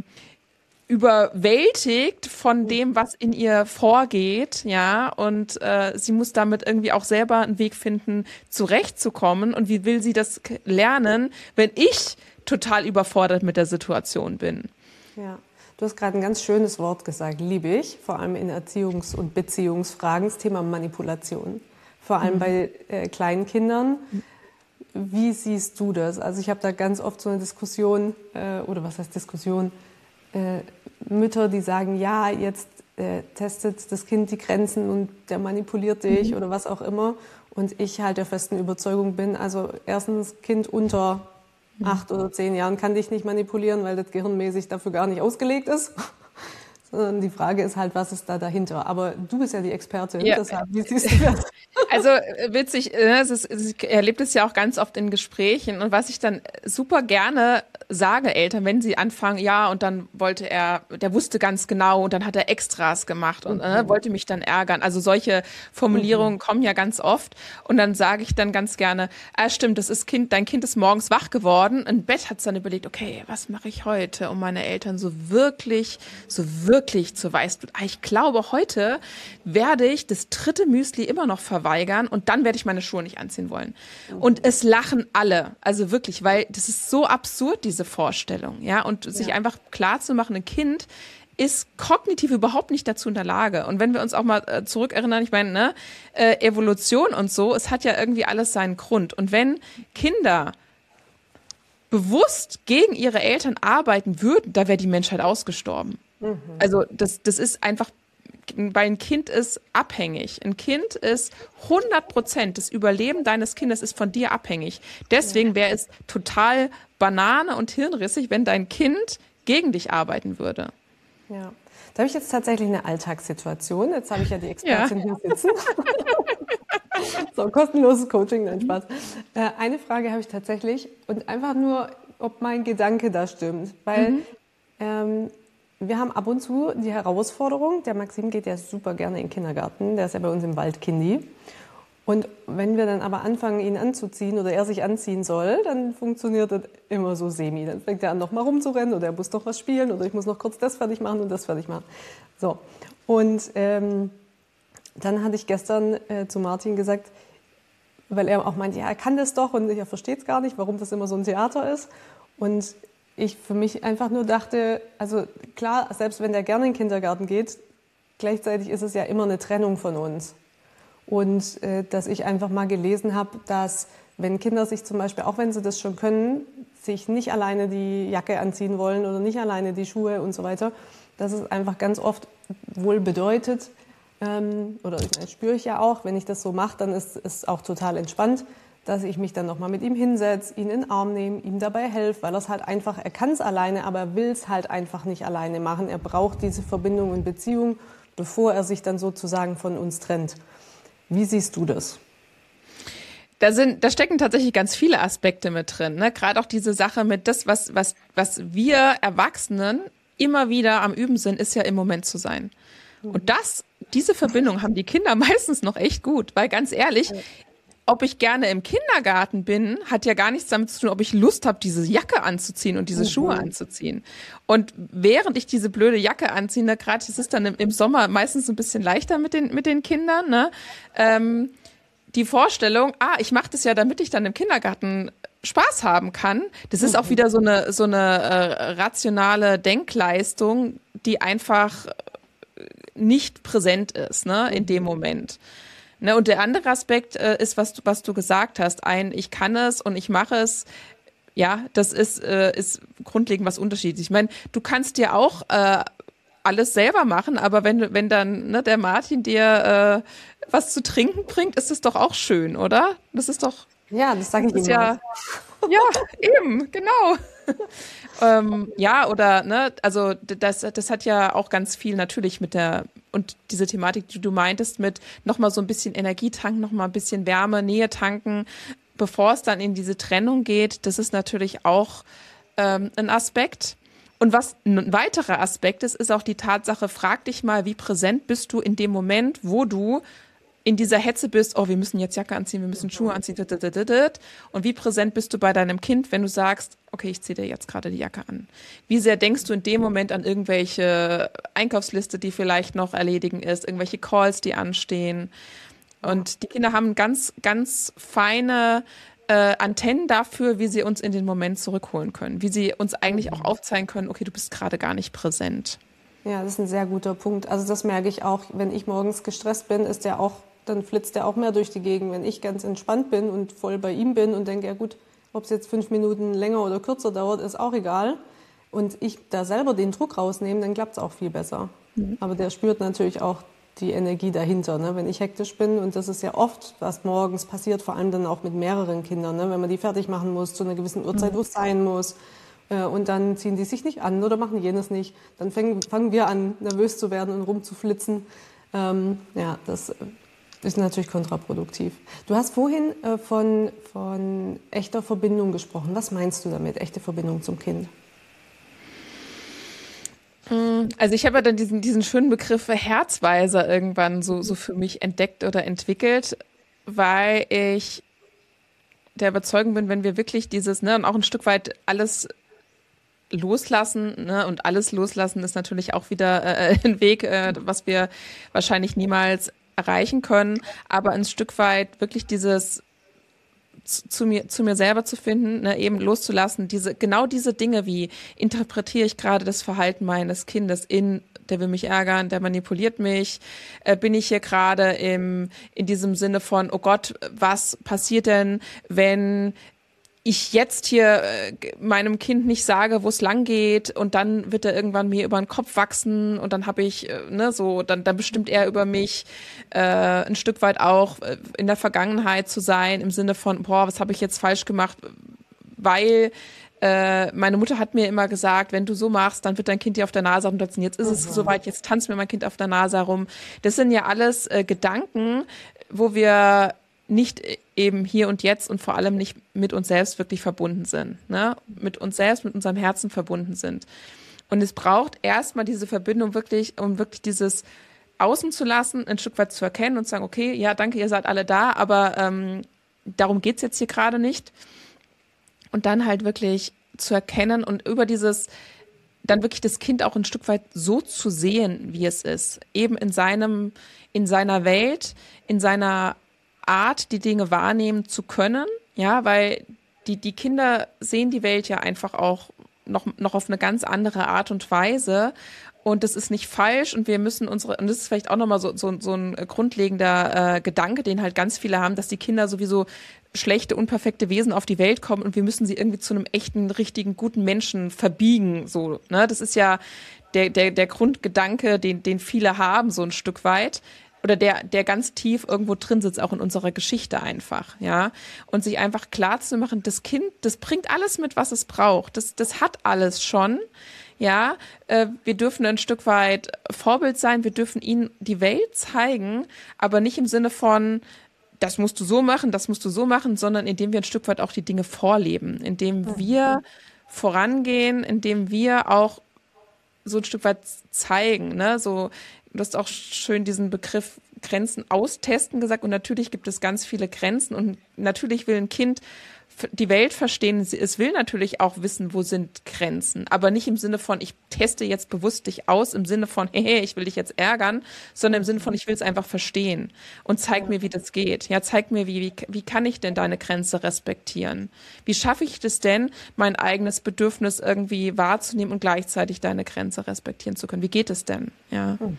überwältigt von dem, was in ihr vorgeht, ja, und äh, sie muss damit irgendwie auch selber einen Weg finden, zurechtzukommen. Und wie will sie das lernen, wenn ich total überfordert mit der Situation bin? Ja. Du hast gerade ein ganz schönes Wort gesagt, liebe ich, vor allem in Erziehungs- und Beziehungsfragen, das Thema Manipulation. Vor allem mhm. bei äh, kleinen Kindern. Wie siehst du das? Also ich habe da ganz oft so eine Diskussion, äh, oder was heißt Diskussion, äh, Mütter, die sagen, ja, jetzt äh, testet das Kind die Grenzen und der manipuliert dich mhm. oder was auch immer. Und ich halt der festen Überzeugung bin, also erstens Kind unter acht oder zehn Jahren kann dich nicht manipulieren, weil das gehirnmäßig dafür gar nicht ausgelegt ist. Sondern die Frage ist halt, was ist da dahinter? Aber du bist ja die Expertin, ja. Deshalb, wie siehst du das? Also witzig, es ist, ich erlebe das ja auch ganz oft in Gesprächen und was ich dann super gerne sage Eltern, wenn sie anfangen, ja, und dann wollte er, der wusste ganz genau und dann hat er Extras gemacht und mhm. äh, wollte mich dann ärgern. Also solche Formulierungen mhm. kommen ja ganz oft und dann sage ich dann ganz gerne, ah, stimmt, das ist Kind, dein Kind ist morgens wach geworden, im Bett hat es dann überlegt, okay, was mache ich heute, um meine Eltern so wirklich, so wirklich zu Weißblut. Ich glaube, heute werde ich das dritte Müsli immer noch verweigern und dann werde ich meine Schuhe nicht anziehen wollen. Mhm. Und es lachen alle, also wirklich, weil das ist so absurd, diese Vorstellung, ja, und ja. sich einfach klar zu machen, ein Kind ist kognitiv überhaupt nicht dazu in der Lage. Und wenn wir uns auch mal äh, zurückerinnern, ich meine, ne, äh, Evolution und so, es hat ja irgendwie alles seinen Grund. Und wenn Kinder bewusst gegen ihre Eltern arbeiten würden, da wäre die Menschheit ausgestorben. Mhm. Also das, das ist einfach, weil ein Kind ist abhängig. Ein Kind ist hundert Prozent, das Überleben deines Kindes ist von dir abhängig. Deswegen wäre es total Banane und hirnrissig, wenn dein Kind gegen dich arbeiten würde. Ja, da habe ich jetzt tatsächlich eine Alltagssituation. Jetzt habe ich ja die Expertin ja. hier sitzen. So, kostenloses Coaching, nein, Spaß. Äh, eine Frage habe ich tatsächlich und einfach nur, ob mein Gedanke da stimmt. Weil mhm. ähm, wir haben ab und zu die Herausforderung, der Maxim geht ja super gerne in den Kindergarten, der ist ja bei uns im Waldkindi. Und wenn wir dann aber anfangen, ihn anzuziehen oder er sich anziehen soll, dann funktioniert das immer so semi. Dann fängt er an, noch mal rumzurennen oder er muss noch was spielen oder ich muss noch kurz das fertig machen und das fertig machen. So. Und ähm, dann hatte ich gestern äh, zu Martin gesagt, weil er auch meinte, ja, er kann das doch und er versteht es gar nicht, warum das immer so ein Theater ist. Und ich für mich einfach nur dachte, also klar, selbst wenn der gerne in den Kindergarten geht, gleichzeitig ist es ja immer eine Trennung von uns. Und äh, dass ich einfach mal gelesen habe, dass wenn Kinder sich zum Beispiel, auch wenn sie das schon können, sich nicht alleine die Jacke anziehen wollen oder nicht alleine die Schuhe und so weiter, dass es einfach ganz oft wohl bedeutet, ähm, oder das spüre ich ja auch, wenn ich das so mache, dann ist es auch total entspannt, dass ich mich dann nochmal mit ihm hinsetze, ihn in den Arm nehme, ihm dabei helfe, weil er es halt einfach, er kann es alleine, aber er will es halt einfach nicht alleine machen. Er braucht diese Verbindung und Beziehung, bevor er sich dann sozusagen von uns trennt. Wie siehst du das? Da sind, da stecken tatsächlich ganz viele Aspekte mit drin, ne? Gerade auch diese Sache mit das, was, was, was wir Erwachsenen immer wieder am Üben sind, ist ja im Moment zu sein. Und das, diese Verbindung haben die Kinder meistens noch echt gut, weil ganz ehrlich, ob ich gerne im Kindergarten bin, hat ja gar nichts damit zu tun, ob ich Lust habe, diese Jacke anzuziehen und diese mhm. Schuhe anzuziehen. Und während ich diese blöde Jacke anziehe, ne, gerade es ist dann im, im Sommer meistens ein bisschen leichter mit den mit den Kindern, ne, ähm, die Vorstellung, ah, ich mache das ja, damit ich dann im Kindergarten Spaß haben kann. Das ist mhm. auch wieder so eine so eine äh, rationale Denkleistung, die einfach nicht präsent ist, ne, in dem Moment. Ne, und der andere Aspekt äh, ist, was du, was du gesagt hast, ein ich kann es und ich mache es, ja, das ist, äh, ist grundlegend was unterschiedlich. Ich meine, du kannst dir auch äh, alles selber machen, aber wenn, wenn dann ne, der Martin dir äh, was zu trinken bringt, ist es doch auch schön, oder? Das ist doch... Ja, das sage ich immer. Ja, ja, eben, genau. ähm, ja, oder, ne, also das, das hat ja auch ganz viel natürlich mit der, und diese Thematik, die du meintest, mit nochmal so ein bisschen Energie tanken, nochmal ein bisschen Wärme, Nähe tanken, bevor es dann in diese Trennung geht, das ist natürlich auch ähm, ein Aspekt. Und was ein weiterer Aspekt ist, ist auch die Tatsache, frag dich mal, wie präsent bist du in dem Moment, wo du in dieser Hetze bist, oh, wir müssen jetzt Jacke anziehen, wir müssen Schuhe anziehen, und wie präsent bist du bei deinem Kind, wenn du sagst, okay, ich ziehe dir jetzt gerade die Jacke an. Wie sehr denkst du in dem Moment an irgendwelche Einkaufsliste, die vielleicht noch erledigen ist, irgendwelche Calls, die anstehen. Und die Kinder haben ganz, ganz feine äh, Antennen dafür, wie sie uns in den Moment zurückholen können, wie sie uns eigentlich auch aufzeigen können, okay, du bist gerade gar nicht präsent. Ja, das ist ein sehr guter Punkt. Also das merke ich auch, wenn ich morgens gestresst bin, ist der auch, dann flitzt der auch mehr durch die Gegend. Wenn ich ganz entspannt bin und voll bei ihm bin und denke, ja gut, ob es jetzt fünf Minuten länger oder kürzer dauert, ist auch egal. Und ich da selber den Druck rausnehme, dann klappt es auch viel besser. Mhm. Aber der spürt natürlich auch die Energie dahinter. Ne? Wenn ich hektisch bin, und das ist ja oft, was morgens passiert, vor allem dann auch mit mehreren Kindern, ne? Wenn man die fertig machen muss, zu einer gewissen Uhrzeit, mhm. wo es sein muss. Und dann ziehen die sich nicht an oder machen jenes nicht. Dann fangen, fangen wir an, nervös zu werden und rumzuflitzen. Ähm, ja, das ist natürlich kontraproduktiv. Du hast vorhin äh, von, von echter Verbindung gesprochen. Was meinst du damit, echte Verbindung zum Kind? Also ich habe ja dann diesen, diesen schönen Begriff Herzweiser irgendwann so, so für mich entdeckt oder entwickelt, weil ich der Überzeugung bin, wenn wir wirklich dieses, ne, und auch ein Stück weit alles loslassen, ne, und alles loslassen ist natürlich auch wieder äh, ein Weg, äh, was wir wahrscheinlich niemals erreichen können, aber ein Stück weit wirklich dieses zu, zu mir zu mir selber zu finden, ne, eben loszulassen, diese genau diese Dinge wie interpretiere ich gerade das Verhalten meines Kindes in der will mich ärgern, der manipuliert mich, äh, bin ich hier gerade im in diesem Sinne von oh Gott, was passiert denn, wenn ich jetzt hier äh, meinem Kind nicht sage, wo es lang geht, und dann wird er irgendwann mir über den Kopf wachsen und dann habe ich, äh, ne, so, dann, dann bestimmt er über mich, äh, ein Stück weit auch äh, in der Vergangenheit zu sein, im Sinne von, boah, was habe ich jetzt falsch gemacht, weil äh, meine Mutter hat mir immer gesagt, wenn du so machst, dann wird dein Kind dir auf der Nase rumtanzen. Jetzt ist es mhm. soweit, jetzt tanzt mir mein Kind auf der Nase herum. Das sind ja alles äh, Gedanken, wo wir nicht eben hier und jetzt und vor allem nicht mit uns selbst wirklich verbunden sind, ne? Mit uns selbst, mit unserem Herzen verbunden sind. Und es braucht erstmal diese Verbindung wirklich, um wirklich dieses außen zu lassen, ein Stück weit zu erkennen und zu sagen, okay, ja, danke, ihr seid alle da, aber ähm, darum geht's jetzt hier gerade nicht. Und dann halt wirklich zu erkennen und über dieses, dann wirklich das Kind auch ein Stück weit so zu sehen, wie es ist. Eben in seinem, in seiner Welt, in seiner Art, die Dinge wahrnehmen zu können, ja, weil die, die Kinder sehen die Welt ja einfach auch noch, noch auf eine ganz andere Art und Weise, und das ist nicht falsch, und wir müssen unsere, und das ist vielleicht auch nochmal so, so, so ein grundlegender äh, Gedanke, den halt ganz viele haben, dass die Kinder sowieso schlechte, unperfekte Wesen auf die Welt kommen und wir müssen sie irgendwie zu einem echten, richtigen, guten Menschen verbiegen, so, ne, das ist ja der, der, der Grundgedanke, den, den viele haben, so ein Stück weit. oder der, der ganz tief irgendwo drin sitzt, auch in unserer Geschichte einfach, ja. Und sich einfach klar zu machen, das Kind, das bringt alles mit, was es braucht. Das, das hat alles schon. Ja, äh, wir dürfen ein Stück weit Vorbild sein, wir dürfen ihnen die Welt zeigen, aber nicht im Sinne von, das musst du so machen, das musst du so machen, sondern indem wir ein Stück weit auch die Dinge vorleben, indem wir vorangehen, indem wir auch so ein Stück weit zeigen, ne, so, du hast auch schön diesen Begriff Grenzen austesten gesagt und natürlich gibt es ganz viele Grenzen und natürlich will ein Kind die Welt verstehen, es will natürlich auch wissen, wo sind Grenzen, aber nicht im Sinne von, ich teste jetzt bewusst dich aus, im Sinne von, hey, ich will dich jetzt ärgern, sondern im Sinne von, ich will es einfach verstehen und zeig mir, wie das geht. Ja, zeig mir, wie, wie, wie kann ich denn deine Grenze respektieren? Wie schaffe ich das denn, mein eigenes Bedürfnis irgendwie wahrzunehmen und gleichzeitig deine Grenze respektieren zu können? Wie geht es denn? Ja. Mhm.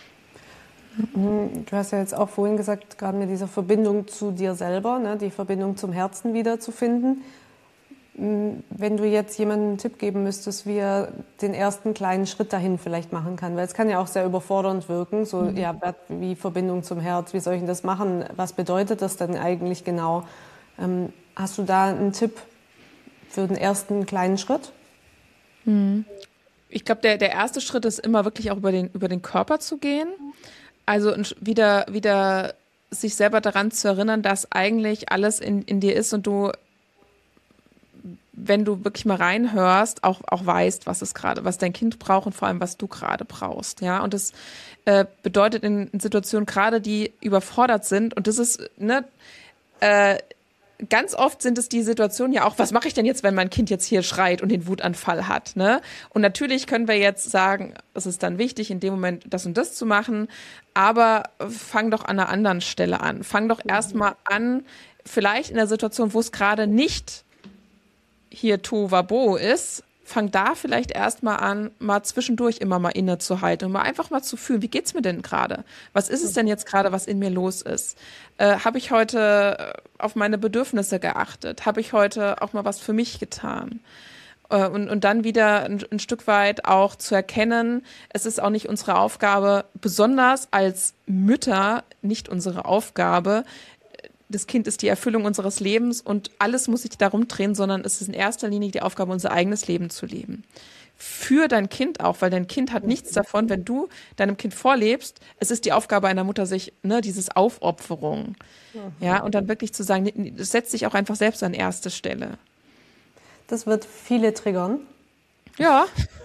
Du hast ja jetzt auch vorhin gesagt, gerade mit dieser Verbindung zu dir selber, ne, die Verbindung zum Herzen wiederzufinden. Wenn du jetzt jemandem einen Tipp geben müsstest, wie er den ersten kleinen Schritt dahin vielleicht machen kann, weil es kann ja auch sehr überfordernd wirken, so mhm. ja, wie Verbindung zum Herz, wie soll ich denn das machen, was bedeutet das denn eigentlich genau? Ähm, hast du da einen Tipp für den ersten kleinen Schritt? Mhm. Ich glaube, der, der erste Schritt ist immer wirklich auch über den, über den Körper zu gehen. Also wieder, wieder sich selber daran zu erinnern, dass eigentlich alles in, in dir ist und du, wenn du wirklich mal reinhörst, auch, auch weißt, was es gerade, was dein Kind braucht und vor allem, was du gerade brauchst. Ja, und das äh, bedeutet in, in Situationen gerade, die überfordert sind, und das ist, ne, äh, ganz oft sind es die Situationen ja auch, was mache ich denn jetzt, wenn mein Kind jetzt hier schreit und den Wutanfall hat, ne? Und natürlich können wir jetzt sagen, es ist dann wichtig, in dem Moment das und das zu machen, aber fang doch an einer anderen Stelle an. Fang doch erstmal an, vielleicht in der Situation, wo es gerade nicht hier Tohuwabohu ist, fang da vielleicht erstmal an, mal zwischendurch immer mal innezuhalten und mal einfach mal zu fühlen, wie geht's mir denn gerade? Was ist es denn jetzt gerade, was in mir los ist? Äh, habe ich heute auf meine Bedürfnisse geachtet? Habe ich heute auch mal was für mich getan? Äh, und, und dann wieder ein, ein Stück weit auch zu erkennen, es ist auch nicht unsere Aufgabe, besonders als Mütter nicht unsere Aufgabe, das Kind ist die Erfüllung unseres Lebens und alles muss sich darum drehen, sondern es ist in erster Linie die Aufgabe, unser eigenes Leben zu leben. Für dein Kind auch, weil dein Kind hat nichts davon, wenn du deinem Kind vorlebst. Es ist die Aufgabe einer Mutter, sich, ne, dieses Aufopferung, mhm. ja, und dann wirklich zu sagen, es setzt sich auch einfach selbst an erste Stelle. Das wird viele triggern. Ja.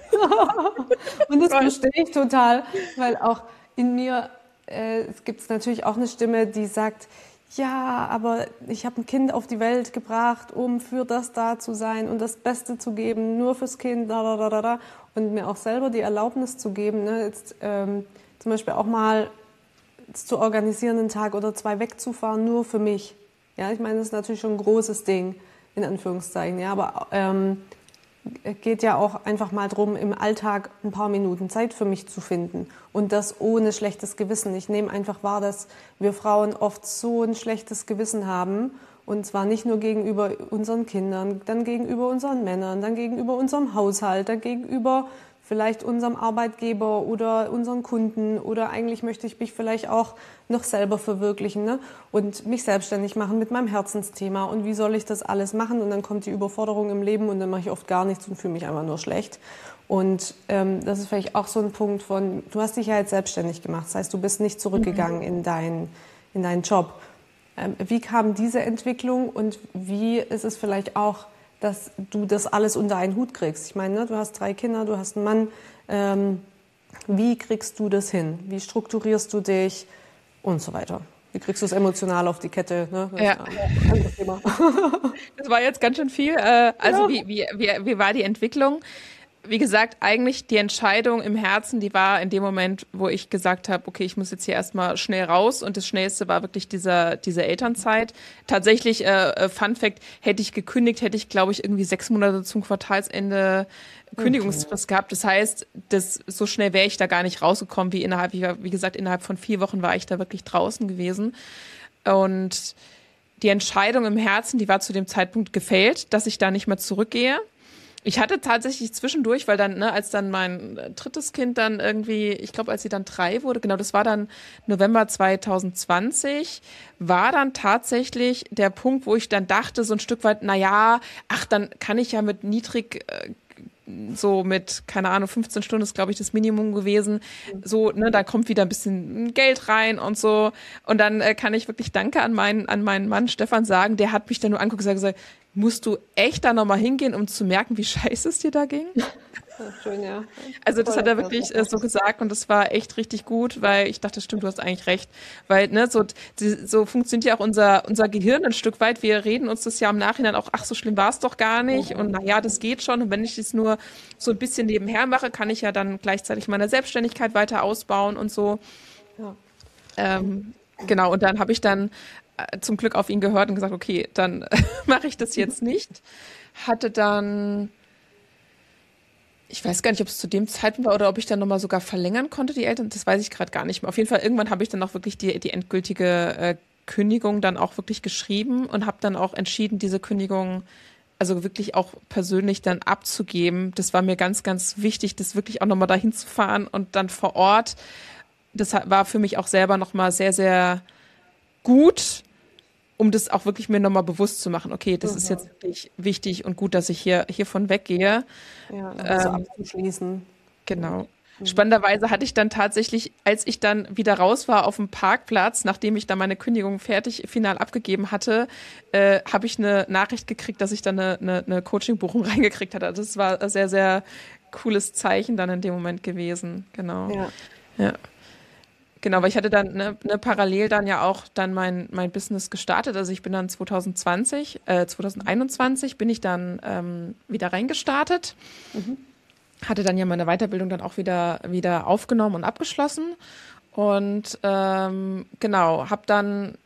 Und das verstehe ich total, weil auch in mir, äh, es gibt natürlich auch eine Stimme, die sagt, ja, aber ich habe ein Kind auf die Welt gebracht, um für das da zu sein und das Beste zu geben, nur fürs Kind, da, da, da, da, und mir auch selber die Erlaubnis zu geben, ne, jetzt ähm, zum Beispiel auch mal zu organisieren, einen Tag oder zwei wegzufahren, nur für mich. Ja, ich meine, das ist natürlich schon ein großes Ding, in Anführungszeichen, ja, aber ähm, es geht ja auch einfach mal darum, im Alltag ein paar Minuten Zeit für mich zu finden und das ohne schlechtes Gewissen. Ich nehme einfach wahr, dass wir Frauen oft so ein schlechtes Gewissen haben, und zwar nicht nur gegenüber unseren Kindern, dann gegenüber unseren Männern, dann gegenüber unserem Haushalt, dann gegenüber vielleicht unserem Arbeitgeber oder unseren Kunden, oder eigentlich möchte ich mich vielleicht auch noch selber verwirklichen, ne? Und mich selbstständig machen mit meinem Herzensthema, und wie soll ich das alles machen, und dann kommt die Überforderung im Leben und dann mache ich oft gar nichts und fühle mich einfach nur schlecht. Und ähm, das ist vielleicht auch so ein Punkt von, du hast dich ja jetzt selbstständig gemacht, das heißt, du bist nicht zurückgegangen in, dein, in deinen Job. Ähm, wie kam diese Entwicklung und wie ist es vielleicht auch, dass du das alles unter einen Hut kriegst? Ich meine, ne, du hast drei Kinder, du hast einen Mann. Ähm, wie kriegst du das hin? Wie strukturierst du dich und so weiter? Wie kriegst du es emotional auf die Kette? Ne? Das, ja. Thema. Das war jetzt ganz schön viel. Äh, also ja. wie, wie, wie, wie war die Entwicklung? Wie gesagt, eigentlich die Entscheidung im Herzen, die war in dem Moment, wo ich gesagt habe, okay, ich muss jetzt hier erstmal schnell raus, und das Schnellste war wirklich dieser, diese Elternzeit. Tatsächlich, äh, Fun Fact, hätte ich gekündigt, hätte ich, glaube ich, irgendwie sechs Monate zum Quartalsende Kündigungsfrist gehabt. Das heißt, das, so schnell wäre ich da gar nicht rausgekommen, wie innerhalb, wie, wie gesagt, innerhalb von vier Wochen war ich da wirklich draußen gewesen. Und die Entscheidung im Herzen, die war zu dem Zeitpunkt gefällt, dass ich da nicht mehr zurückgehe. Ich hatte tatsächlich zwischendurch, weil dann, ne, als dann mein drittes Kind dann irgendwie, ich glaube, als sie dann drei wurde, genau, das war dann November zwanzig zwanzig, war dann tatsächlich der Punkt, wo ich dann dachte, so ein Stück weit, na ja, ach, dann kann ich ja mit niedrig, äh, so mit, keine Ahnung, fünfzehn Stunden ist, glaube ich, das Minimum gewesen. So, ne, da kommt wieder ein bisschen Geld rein und so. Und dann äh, kann ich wirklich Danke an meinen, an meinen Mann Stefan sagen. Der hat mich dann nur angeguckt und gesagt, musst du echt da nochmal hingehen, um zu merken, wie scheiße es dir da ging? Schön, ja. Also das hat er wirklich äh, so gesagt und das war echt richtig gut, weil ich dachte, stimmt, du hast eigentlich recht. Weil, ne, so, die, so funktioniert ja auch unser, unser Gehirn ein Stück weit. Wir reden uns das ja im Nachhinein auch, ach, so schlimm war es doch gar nicht. Und naja, das geht schon. Und wenn ich das nur so ein bisschen nebenher mache, kann ich ja dann gleichzeitig meine Selbstständigkeit weiter ausbauen und so. Ja. Ähm, genau, und dann habe ich dann äh, zum Glück auf ihn gehört und gesagt, okay, dann mache ich das jetzt nicht. Hatte dann ich weiß gar nicht, ob es zu dem Zeitpunkt war oder ob ich dann nochmal sogar verlängern konnte, die Eltern. Das weiß ich gerade gar nicht mehr. Auf jeden Fall, irgendwann habe ich dann auch wirklich die, die endgültige äh, Kündigung dann auch wirklich geschrieben und habe dann auch entschieden, diese Kündigung also wirklich auch persönlich dann abzugeben. Das war mir ganz, ganz wichtig, das wirklich auch nochmal dahin zu fahren und dann vor Ort. Das war für mich auch selber nochmal sehr, sehr gut, um das auch wirklich mir nochmal bewusst zu machen. Okay, das mhm. ist jetzt wirklich wichtig und gut, dass ich hier hiervon weggehe. Ja, also ähm, abzuschließen. Genau. Mhm. Spannenderweise hatte ich dann tatsächlich, als ich dann wieder raus war auf dem Parkplatz, nachdem ich dann meine Kündigung fertig final abgegeben hatte, äh, habe ich eine Nachricht gekriegt, dass ich dann eine, eine, eine Coaching-Buchung reingekriegt hatte. Das war ein sehr, sehr cooles Zeichen dann in dem Moment gewesen. Genau. Ja. Ja. Genau, weil ich hatte dann ne, ne, parallel dann ja auch dann mein, mein Business gestartet. Also ich bin dann zwanzig zwanzig, äh, zwanzig einundzwanzig bin ich dann ähm, wieder reingestartet. Mhm. Hatte dann ja meine Weiterbildung dann auch wieder, wieder aufgenommen und abgeschlossen. Und ähm, genau, habe dann,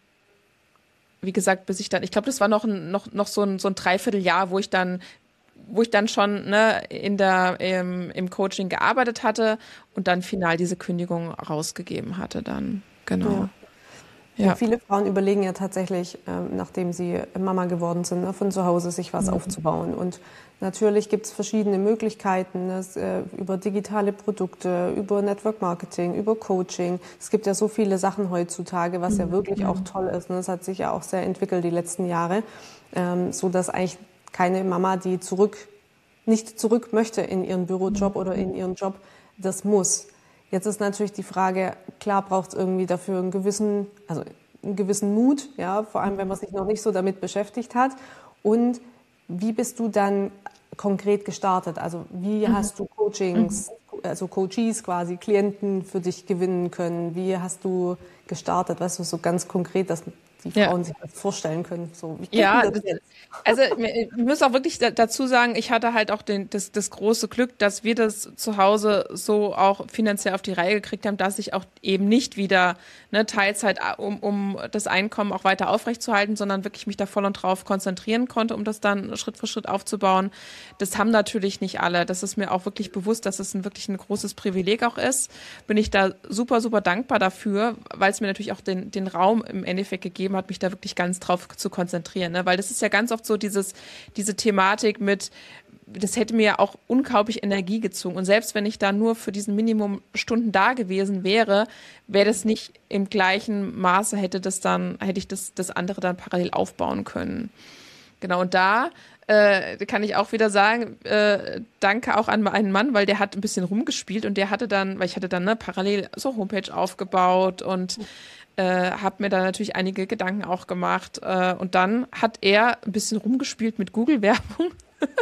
wie gesagt, bis ich dann, ich glaube, das war noch, ein, noch, noch so, ein, so ein Dreivierteljahr, wo ich dann wo ich dann schon ne, in der, im, im Coaching gearbeitet hatte und dann final diese Kündigung rausgegeben hatte dann. Genau. Ja. Ja. Viele Frauen überlegen ja tatsächlich, ähm, nachdem sie Mama geworden sind, ne, von zu Hause sich was mhm. aufzubauen. Und natürlich gibt es verschiedene Möglichkeiten, ne, äh, über digitale Produkte, über Network Marketing, über Coaching. Es gibt ja so viele Sachen heutzutage, was mhm. ja wirklich mhm. auch toll ist. Ne? Das hat sich ja auch sehr entwickelt die letzten Jahre, ähm, so dass eigentlich keine Mama, die zurück, nicht zurück möchte in ihren Bürojob oder in ihren Job, das muss. Jetzt ist natürlich die Frage, klar braucht es irgendwie dafür einen gewissen, also einen gewissen Mut, ja, vor allem wenn man sich noch nicht so damit beschäftigt hat. Und wie bist du dann konkret gestartet? Also wie mhm. hast du Coachings, also Coaches quasi, Klienten für dich gewinnen können? Wie hast du gestartet? Weißt du, so ganz konkret, dass die Frauen ja. sich das vorstellen können. So, wie geht ja, das jetzt? Also ich muss auch wirklich dazu sagen, ich hatte halt auch den, das, das große Glück, dass wir das zu Hause so auch finanziell auf die Reihe gekriegt haben, dass ich auch eben nicht wieder ne, Teilzeit, um, um das Einkommen auch weiter aufrechtzuerhalten, sondern wirklich mich da voll und drauf konzentrieren konnte, um das dann Schritt für Schritt aufzubauen. Das haben natürlich nicht alle. Das ist mir auch wirklich bewusst, dass es ein, wirklich ein großes Privileg auch ist. Bin ich da super, super dankbar dafür, weil es mir natürlich auch den, den Raum im Endeffekt gegeben hat, mich da wirklich ganz drauf zu konzentrieren. Ne? Weil das ist ja ganz oft so dieses, diese Thematik mit, das hätte mir ja auch unglaublich Energie gezogen. Und selbst wenn ich da nur für diesen Minimum Stunden da gewesen wäre, wäre das nicht im gleichen Maße, hätte das dann, hätte ich das, das andere dann parallel aufbauen können. Genau, und da äh, kann ich auch wieder sagen, äh, danke auch an meinen Mann, weil der hat ein bisschen rumgespielt und der hatte dann, weil ich hatte dann ne, parallel so Homepage aufgebaut und äh, habe mir da natürlich einige Gedanken auch gemacht. Äh, und dann hat er ein bisschen rumgespielt mit Google-Werbung.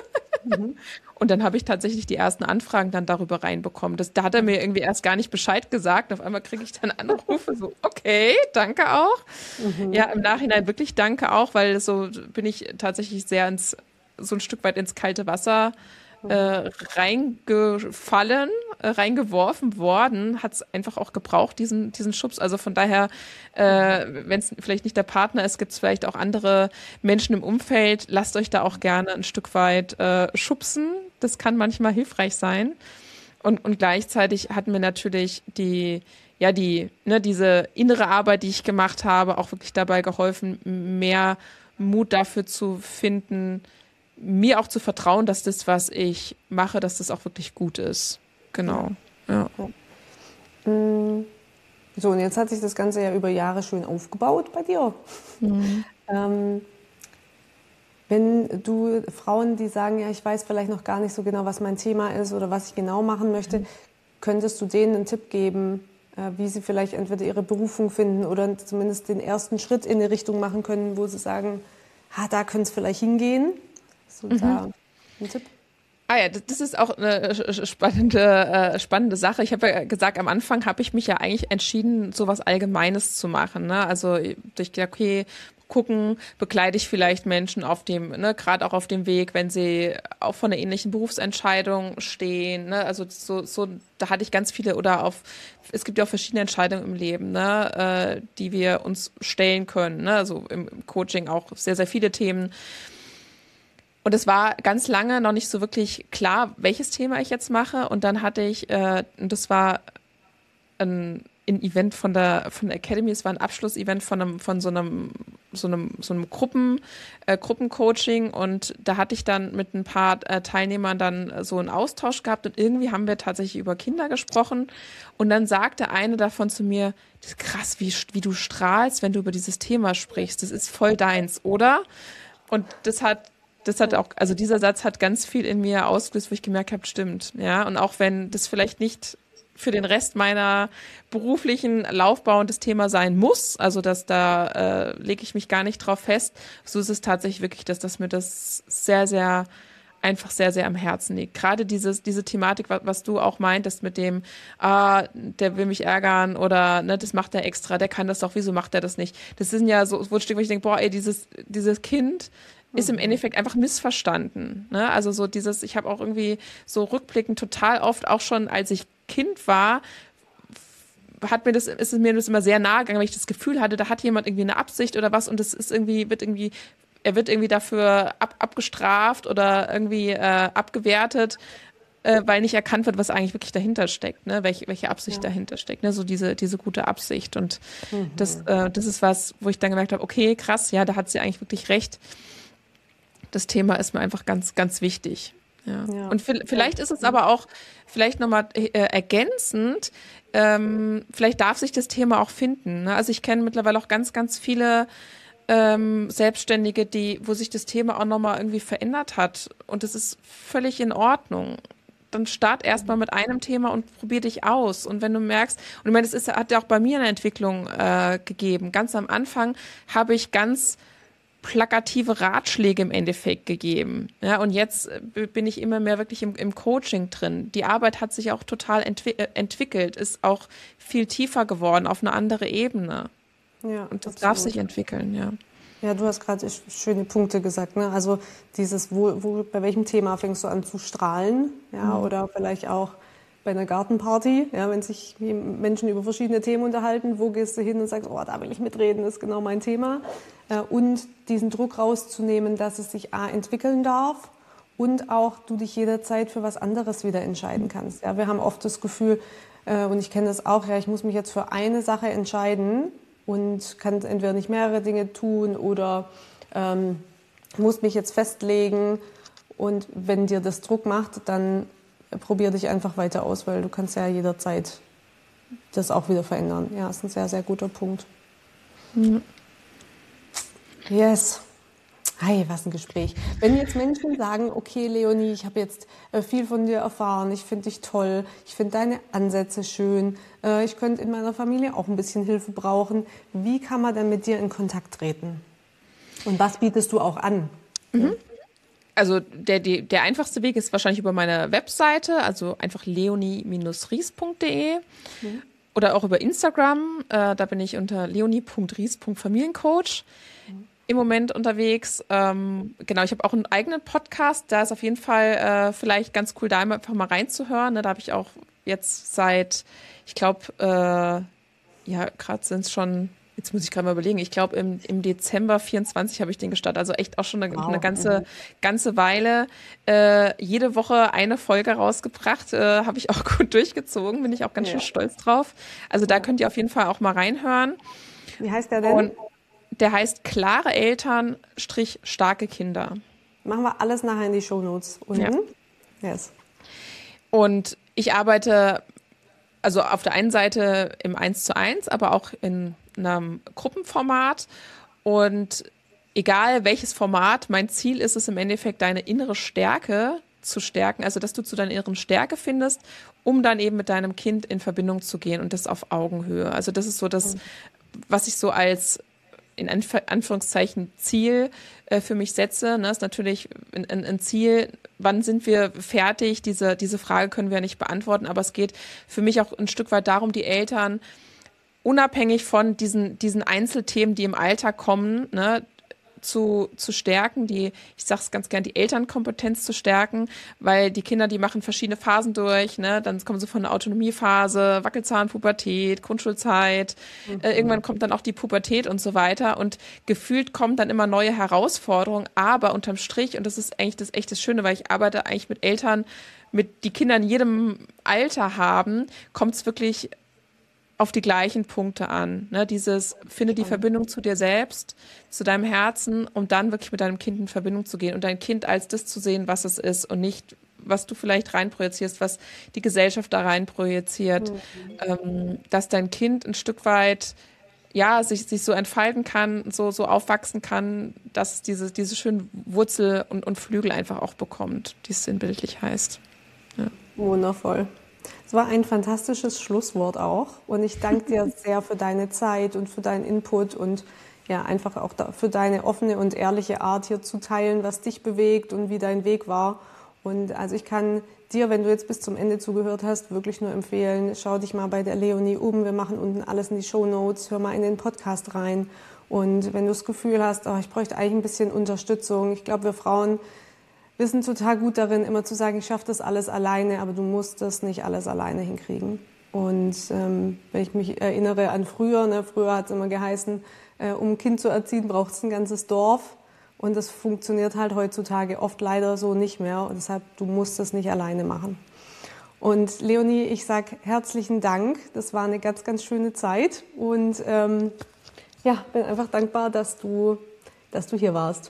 mhm. Und dann habe ich tatsächlich die ersten Anfragen dann darüber reinbekommen. Das, da hat er mir irgendwie erst gar nicht Bescheid gesagt. Auf einmal kriege ich dann Anrufe, so, okay, danke auch. Mhm. Ja, im Nachhinein wirklich danke auch, weil so bin ich tatsächlich sehr ins, so ein Stück weit ins kalte Wasser äh, reingefallen, äh, reingeworfen worden, hat es einfach auch gebraucht, diesen, diesen Schubs. Also von daher, äh, wenn es vielleicht nicht der Partner ist, gibt es vielleicht auch andere Menschen im Umfeld. Lasst euch da auch gerne ein Stück weit äh, schubsen. Das kann manchmal hilfreich sein. Und, und gleichzeitig hat mir natürlich die, ja, die, ne, diese innere Arbeit, die ich gemacht habe, auch wirklich dabei geholfen, mehr Mut dafür zu finden, mir auch zu vertrauen, dass das, was ich mache, dass das auch wirklich gut ist. Genau. Ja. Ja. So, und jetzt hat sich das Ganze ja über Jahre schön aufgebaut bei dir. Mhm. ähm, wenn du Frauen, die sagen, ja, ich weiß vielleicht noch gar nicht so genau, was mein Thema ist oder was ich genau machen möchte, mhm. könntest du denen einen Tipp geben, äh, wie sie vielleicht entweder ihre Berufung finden oder zumindest den ersten Schritt in eine Richtung machen können, wo sie sagen, ah, da könnte es vielleicht hingehen? So, mhm. da ein Tipp? Ah ja, das ist auch eine spannende, äh, spannende Sache. Ich habe ja gesagt, am Anfang habe ich mich ja eigentlich entschieden, so was Allgemeines zu machen. Ne? Also ich dachte, okay, gucken, begleite ich vielleicht Menschen auf dem, ne, gerade auch auf dem Weg, wenn sie auch vor einer ähnlichen Berufsentscheidung stehen. Ne? Also so, so, da hatte ich ganz viele oder auf, es gibt ja auch verschiedene Entscheidungen im Leben, ne, äh, die wir uns stellen können. Ne? Also im, im Coaching auch sehr, sehr viele Themen. Und es war ganz lange noch nicht so wirklich klar, welches Thema ich jetzt mache. Und dann hatte ich, äh, das war ein, ein Event von der von der Academy, es war ein Abschlussevent von einem von so einem so einem so einem Gruppen äh, Gruppencoaching. Und da hatte ich dann mit ein paar äh, Teilnehmern dann so einen Austausch gehabt. Und irgendwie haben wir tatsächlich über Kinder gesprochen. Und dann sagte eine davon zu mir: Das ist krass, wie wie du strahlst, wenn du über dieses Thema sprichst. Das ist voll deins, oder? Und das hat Das hat auch, also dieser Satz hat ganz viel in mir ausgelöst, wo ich gemerkt habe, stimmt, ja. Und auch wenn das vielleicht nicht für den Rest meiner beruflichen Laufbahn das Thema sein muss, also dass da äh, lege ich mich gar nicht drauf fest, so ist es tatsächlich wirklich, dass, dass mir das sehr, sehr einfach sehr, sehr am Herzen liegt. Gerade dieses, diese Thematik, was, was du auch meintest mit dem, ah, der will mich ärgern oder ne, das macht er extra, der kann das doch, wieso macht er das nicht? Das sind ja so, so ein Stück, wo ich denke, boah, ey, dieses, dieses Kind ist im Endeffekt einfach missverstanden. Ne? Also so dieses, ich habe auch irgendwie so rückblickend total oft, auch schon als ich Kind war, hat mir das, ist es mir das immer sehr nahe gegangen, weil ich das Gefühl hatte, da hat jemand irgendwie eine Absicht oder was und das ist irgendwie, wird irgendwie, er wird irgendwie dafür ab, abgestraft oder irgendwie äh, abgewertet, äh, weil nicht erkannt wird, was eigentlich wirklich dahinter steckt, ne? Welche, welche Absicht ja. dahinter steckt, ne? So diese, diese gute Absicht. Und mhm. das, äh, das ist was, wo ich dann gemerkt habe, okay, krass, ja, da hat sie eigentlich wirklich recht. Das Thema ist mir einfach ganz, ganz wichtig. Ja. Ja. Und vielleicht ist es aber auch, vielleicht nochmal äh, ergänzend, ähm, vielleicht darf sich das Thema auch finden. Ne? Also ich kenne mittlerweile auch ganz, ganz viele ähm, Selbstständige, die, wo sich das Thema auch nochmal irgendwie verändert hat. Und das ist völlig in Ordnung. Dann start erstmal mit einem Thema und probier dich aus. Und wenn du merkst, und ich meine, das ist, hat ja auch bei mir eine Entwicklung äh, gegeben. Ganz am Anfang habe ich ganz plakative Ratschläge im Endeffekt gegeben. Ja, und jetzt bin ich immer mehr wirklich im, im Coaching drin. Die Arbeit hat sich auch total entwi- äh, entwickelt, ist auch viel tiefer geworden, auf eine andere Ebene. Ja, und das absolut. Darf sich entwickeln, ja. Ja, du hast gerade schöne Punkte gesagt, ne? Also dieses, wo, wo, bei welchem Thema fängst du an zu strahlen? Ja, mhm. Oder vielleicht auch bei einer Gartenparty, ja, wenn sich Menschen über verschiedene Themen unterhalten, wo gehst du hin und sagst, oh, da will ich mitreden, das ist genau mein Thema. Und diesen Druck rauszunehmen, dass es sich A, entwickeln darf und auch du dich jederzeit für was anderes wieder entscheiden kannst. Ja, wir haben oft das Gefühl, und ich kenne das auch, ja, ich muss mich jetzt für eine Sache entscheiden und kann entweder nicht mehrere Dinge tun oder ähm, muss mich jetzt festlegen. Und wenn dir das Druck macht, dann probier dich einfach weiter aus, weil du kannst ja jederzeit das auch wieder verändern. Ja, ist ein sehr, sehr guter Punkt. Mhm. Yes. Hey, was ein Gespräch. Wenn jetzt Menschen sagen, okay, Leonie, ich habe jetzt viel von dir erfahren, ich finde dich toll, ich finde deine Ansätze schön, ich könnte in meiner Familie auch ein bisschen Hilfe brauchen. Wie kann man denn mit dir in Kontakt treten? Und was bietest du auch an? Mhm. Also der, der, der einfachste Weg ist wahrscheinlich über meine Webseite, also einfach leonie Bindestrich ries Punkt de mhm. oder auch über Instagram. Äh, da bin ich unter leonie Punkt ries Punkt familiencoach mhm. im Moment unterwegs. Ähm, genau, ich habe auch einen eigenen Podcast. Da ist auf jeden Fall äh, vielleicht ganz cool, da einfach mal reinzuhören. Ne? Da habe ich auch jetzt seit, ich glaube, äh, ja, gerade sind es schon... Jetzt muss ich gerade mal überlegen. Ich glaube, im, im Dezember vierundzwanzig habe ich den gestartet. Also echt auch schon eine, wow. eine ganze, ganze Weile. Äh, jede Woche eine Folge rausgebracht. Äh, habe ich auch gut durchgezogen. Bin ich auch ganz ja. schön stolz drauf. Also da könnt ihr auf jeden Fall auch mal reinhören. Wie heißt der denn? Und der heißt Klare Eltern, Strich, starke Kinder. machen wir alles nachher in die Shownotes unten. Ja. Yes. Und ich arbeite also auf der einen Seite im eins zu eins, aber auch in einem Gruppenformat. Und egal welches Format, mein Ziel ist es im Endeffekt, deine innere Stärke zu stärken, also dass du zu deiner inneren Stärke findest, um dann eben mit deinem Kind in Verbindung zu gehen und das auf Augenhöhe. Also das ist so das, was ich so als in Anf- Anführungszeichen Ziel äh, für mich setze. Ne, ist natürlich ein, ein, ein Ziel, wann sind wir fertig? Diese, diese Frage können wir ja nicht beantworten, aber es geht für mich auch ein Stück weit darum, die Eltern unabhängig von diesen, diesen Einzelthemen, die im Alltag kommen, ne, zu, zu stärken, die, ich sage es ganz gern, die Elternkompetenz zu stärken, weil die Kinder, die machen verschiedene Phasen durch, ne, dann kommen sie von der Autonomiephase, Wackelzahn, Pubertät, Grundschulzeit, mhm. äh, irgendwann kommt dann auch die Pubertät und so weiter und gefühlt kommen dann immer neue Herausforderungen, aber unterm Strich, und das ist eigentlich das echt das Schöne, weil ich arbeite eigentlich mit Eltern, mit die Kinder in jedem Alter haben, kommt es wirklich auf die gleichen Punkte an. Ne? Dieses, finde die Verbindung zu dir selbst, zu deinem Herzen, um dann wirklich mit deinem Kind in Verbindung zu gehen und dein Kind als das zu sehen, was es ist und nicht, was du vielleicht reinprojizierst, was die Gesellschaft da reinprojiziert. Mhm. Ähm, dass dein Kind ein Stück weit ja, sich, sich so entfalten kann, so, so aufwachsen kann, dass es diese, diese schönen Wurzel und, und Flügel einfach auch bekommt, die es sinnbildlich heißt. Ja. Wundervoll. Es war ein fantastisches Schlusswort auch und ich danke dir sehr für deine Zeit und für deinen Input und ja, einfach auch für deine offene und ehrliche Art hier zu teilen, was dich bewegt und wie dein Weg war. Und also ich kann dir, wenn du jetzt bis zum Ende zugehört hast, wirklich nur empfehlen, schau dich mal bei der Leonie um. Wir machen unten alles in die Shownotes, hör mal in den Podcast rein. Und wenn du das Gefühl hast, oh, ich bräuchte eigentlich ein bisschen Unterstützung, ich glaube, wir Frauen, wir sind total gut darin, immer zu sagen, ich schaffe das alles alleine, aber du musst das nicht alles alleine hinkriegen. Und ähm, wenn ich mich erinnere an früher, ne, früher hat es immer geheißen, äh, um ein Kind zu erziehen, braucht es ein ganzes Dorf. Und das funktioniert halt heutzutage oft leider so nicht mehr. Und deshalb, du musst das nicht alleine machen. Und Leonie, ich sage herzlichen Dank. Das war eine ganz, ganz schöne Zeit. Und ähm, ja, bin einfach dankbar, dass du, dass du hier warst.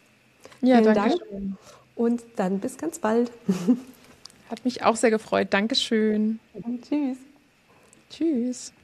Ja, Vielen danke Dank. schön. Und dann bis ganz bald. Hat mich auch sehr gefreut. Dankeschön. Tschüss. Tschüss.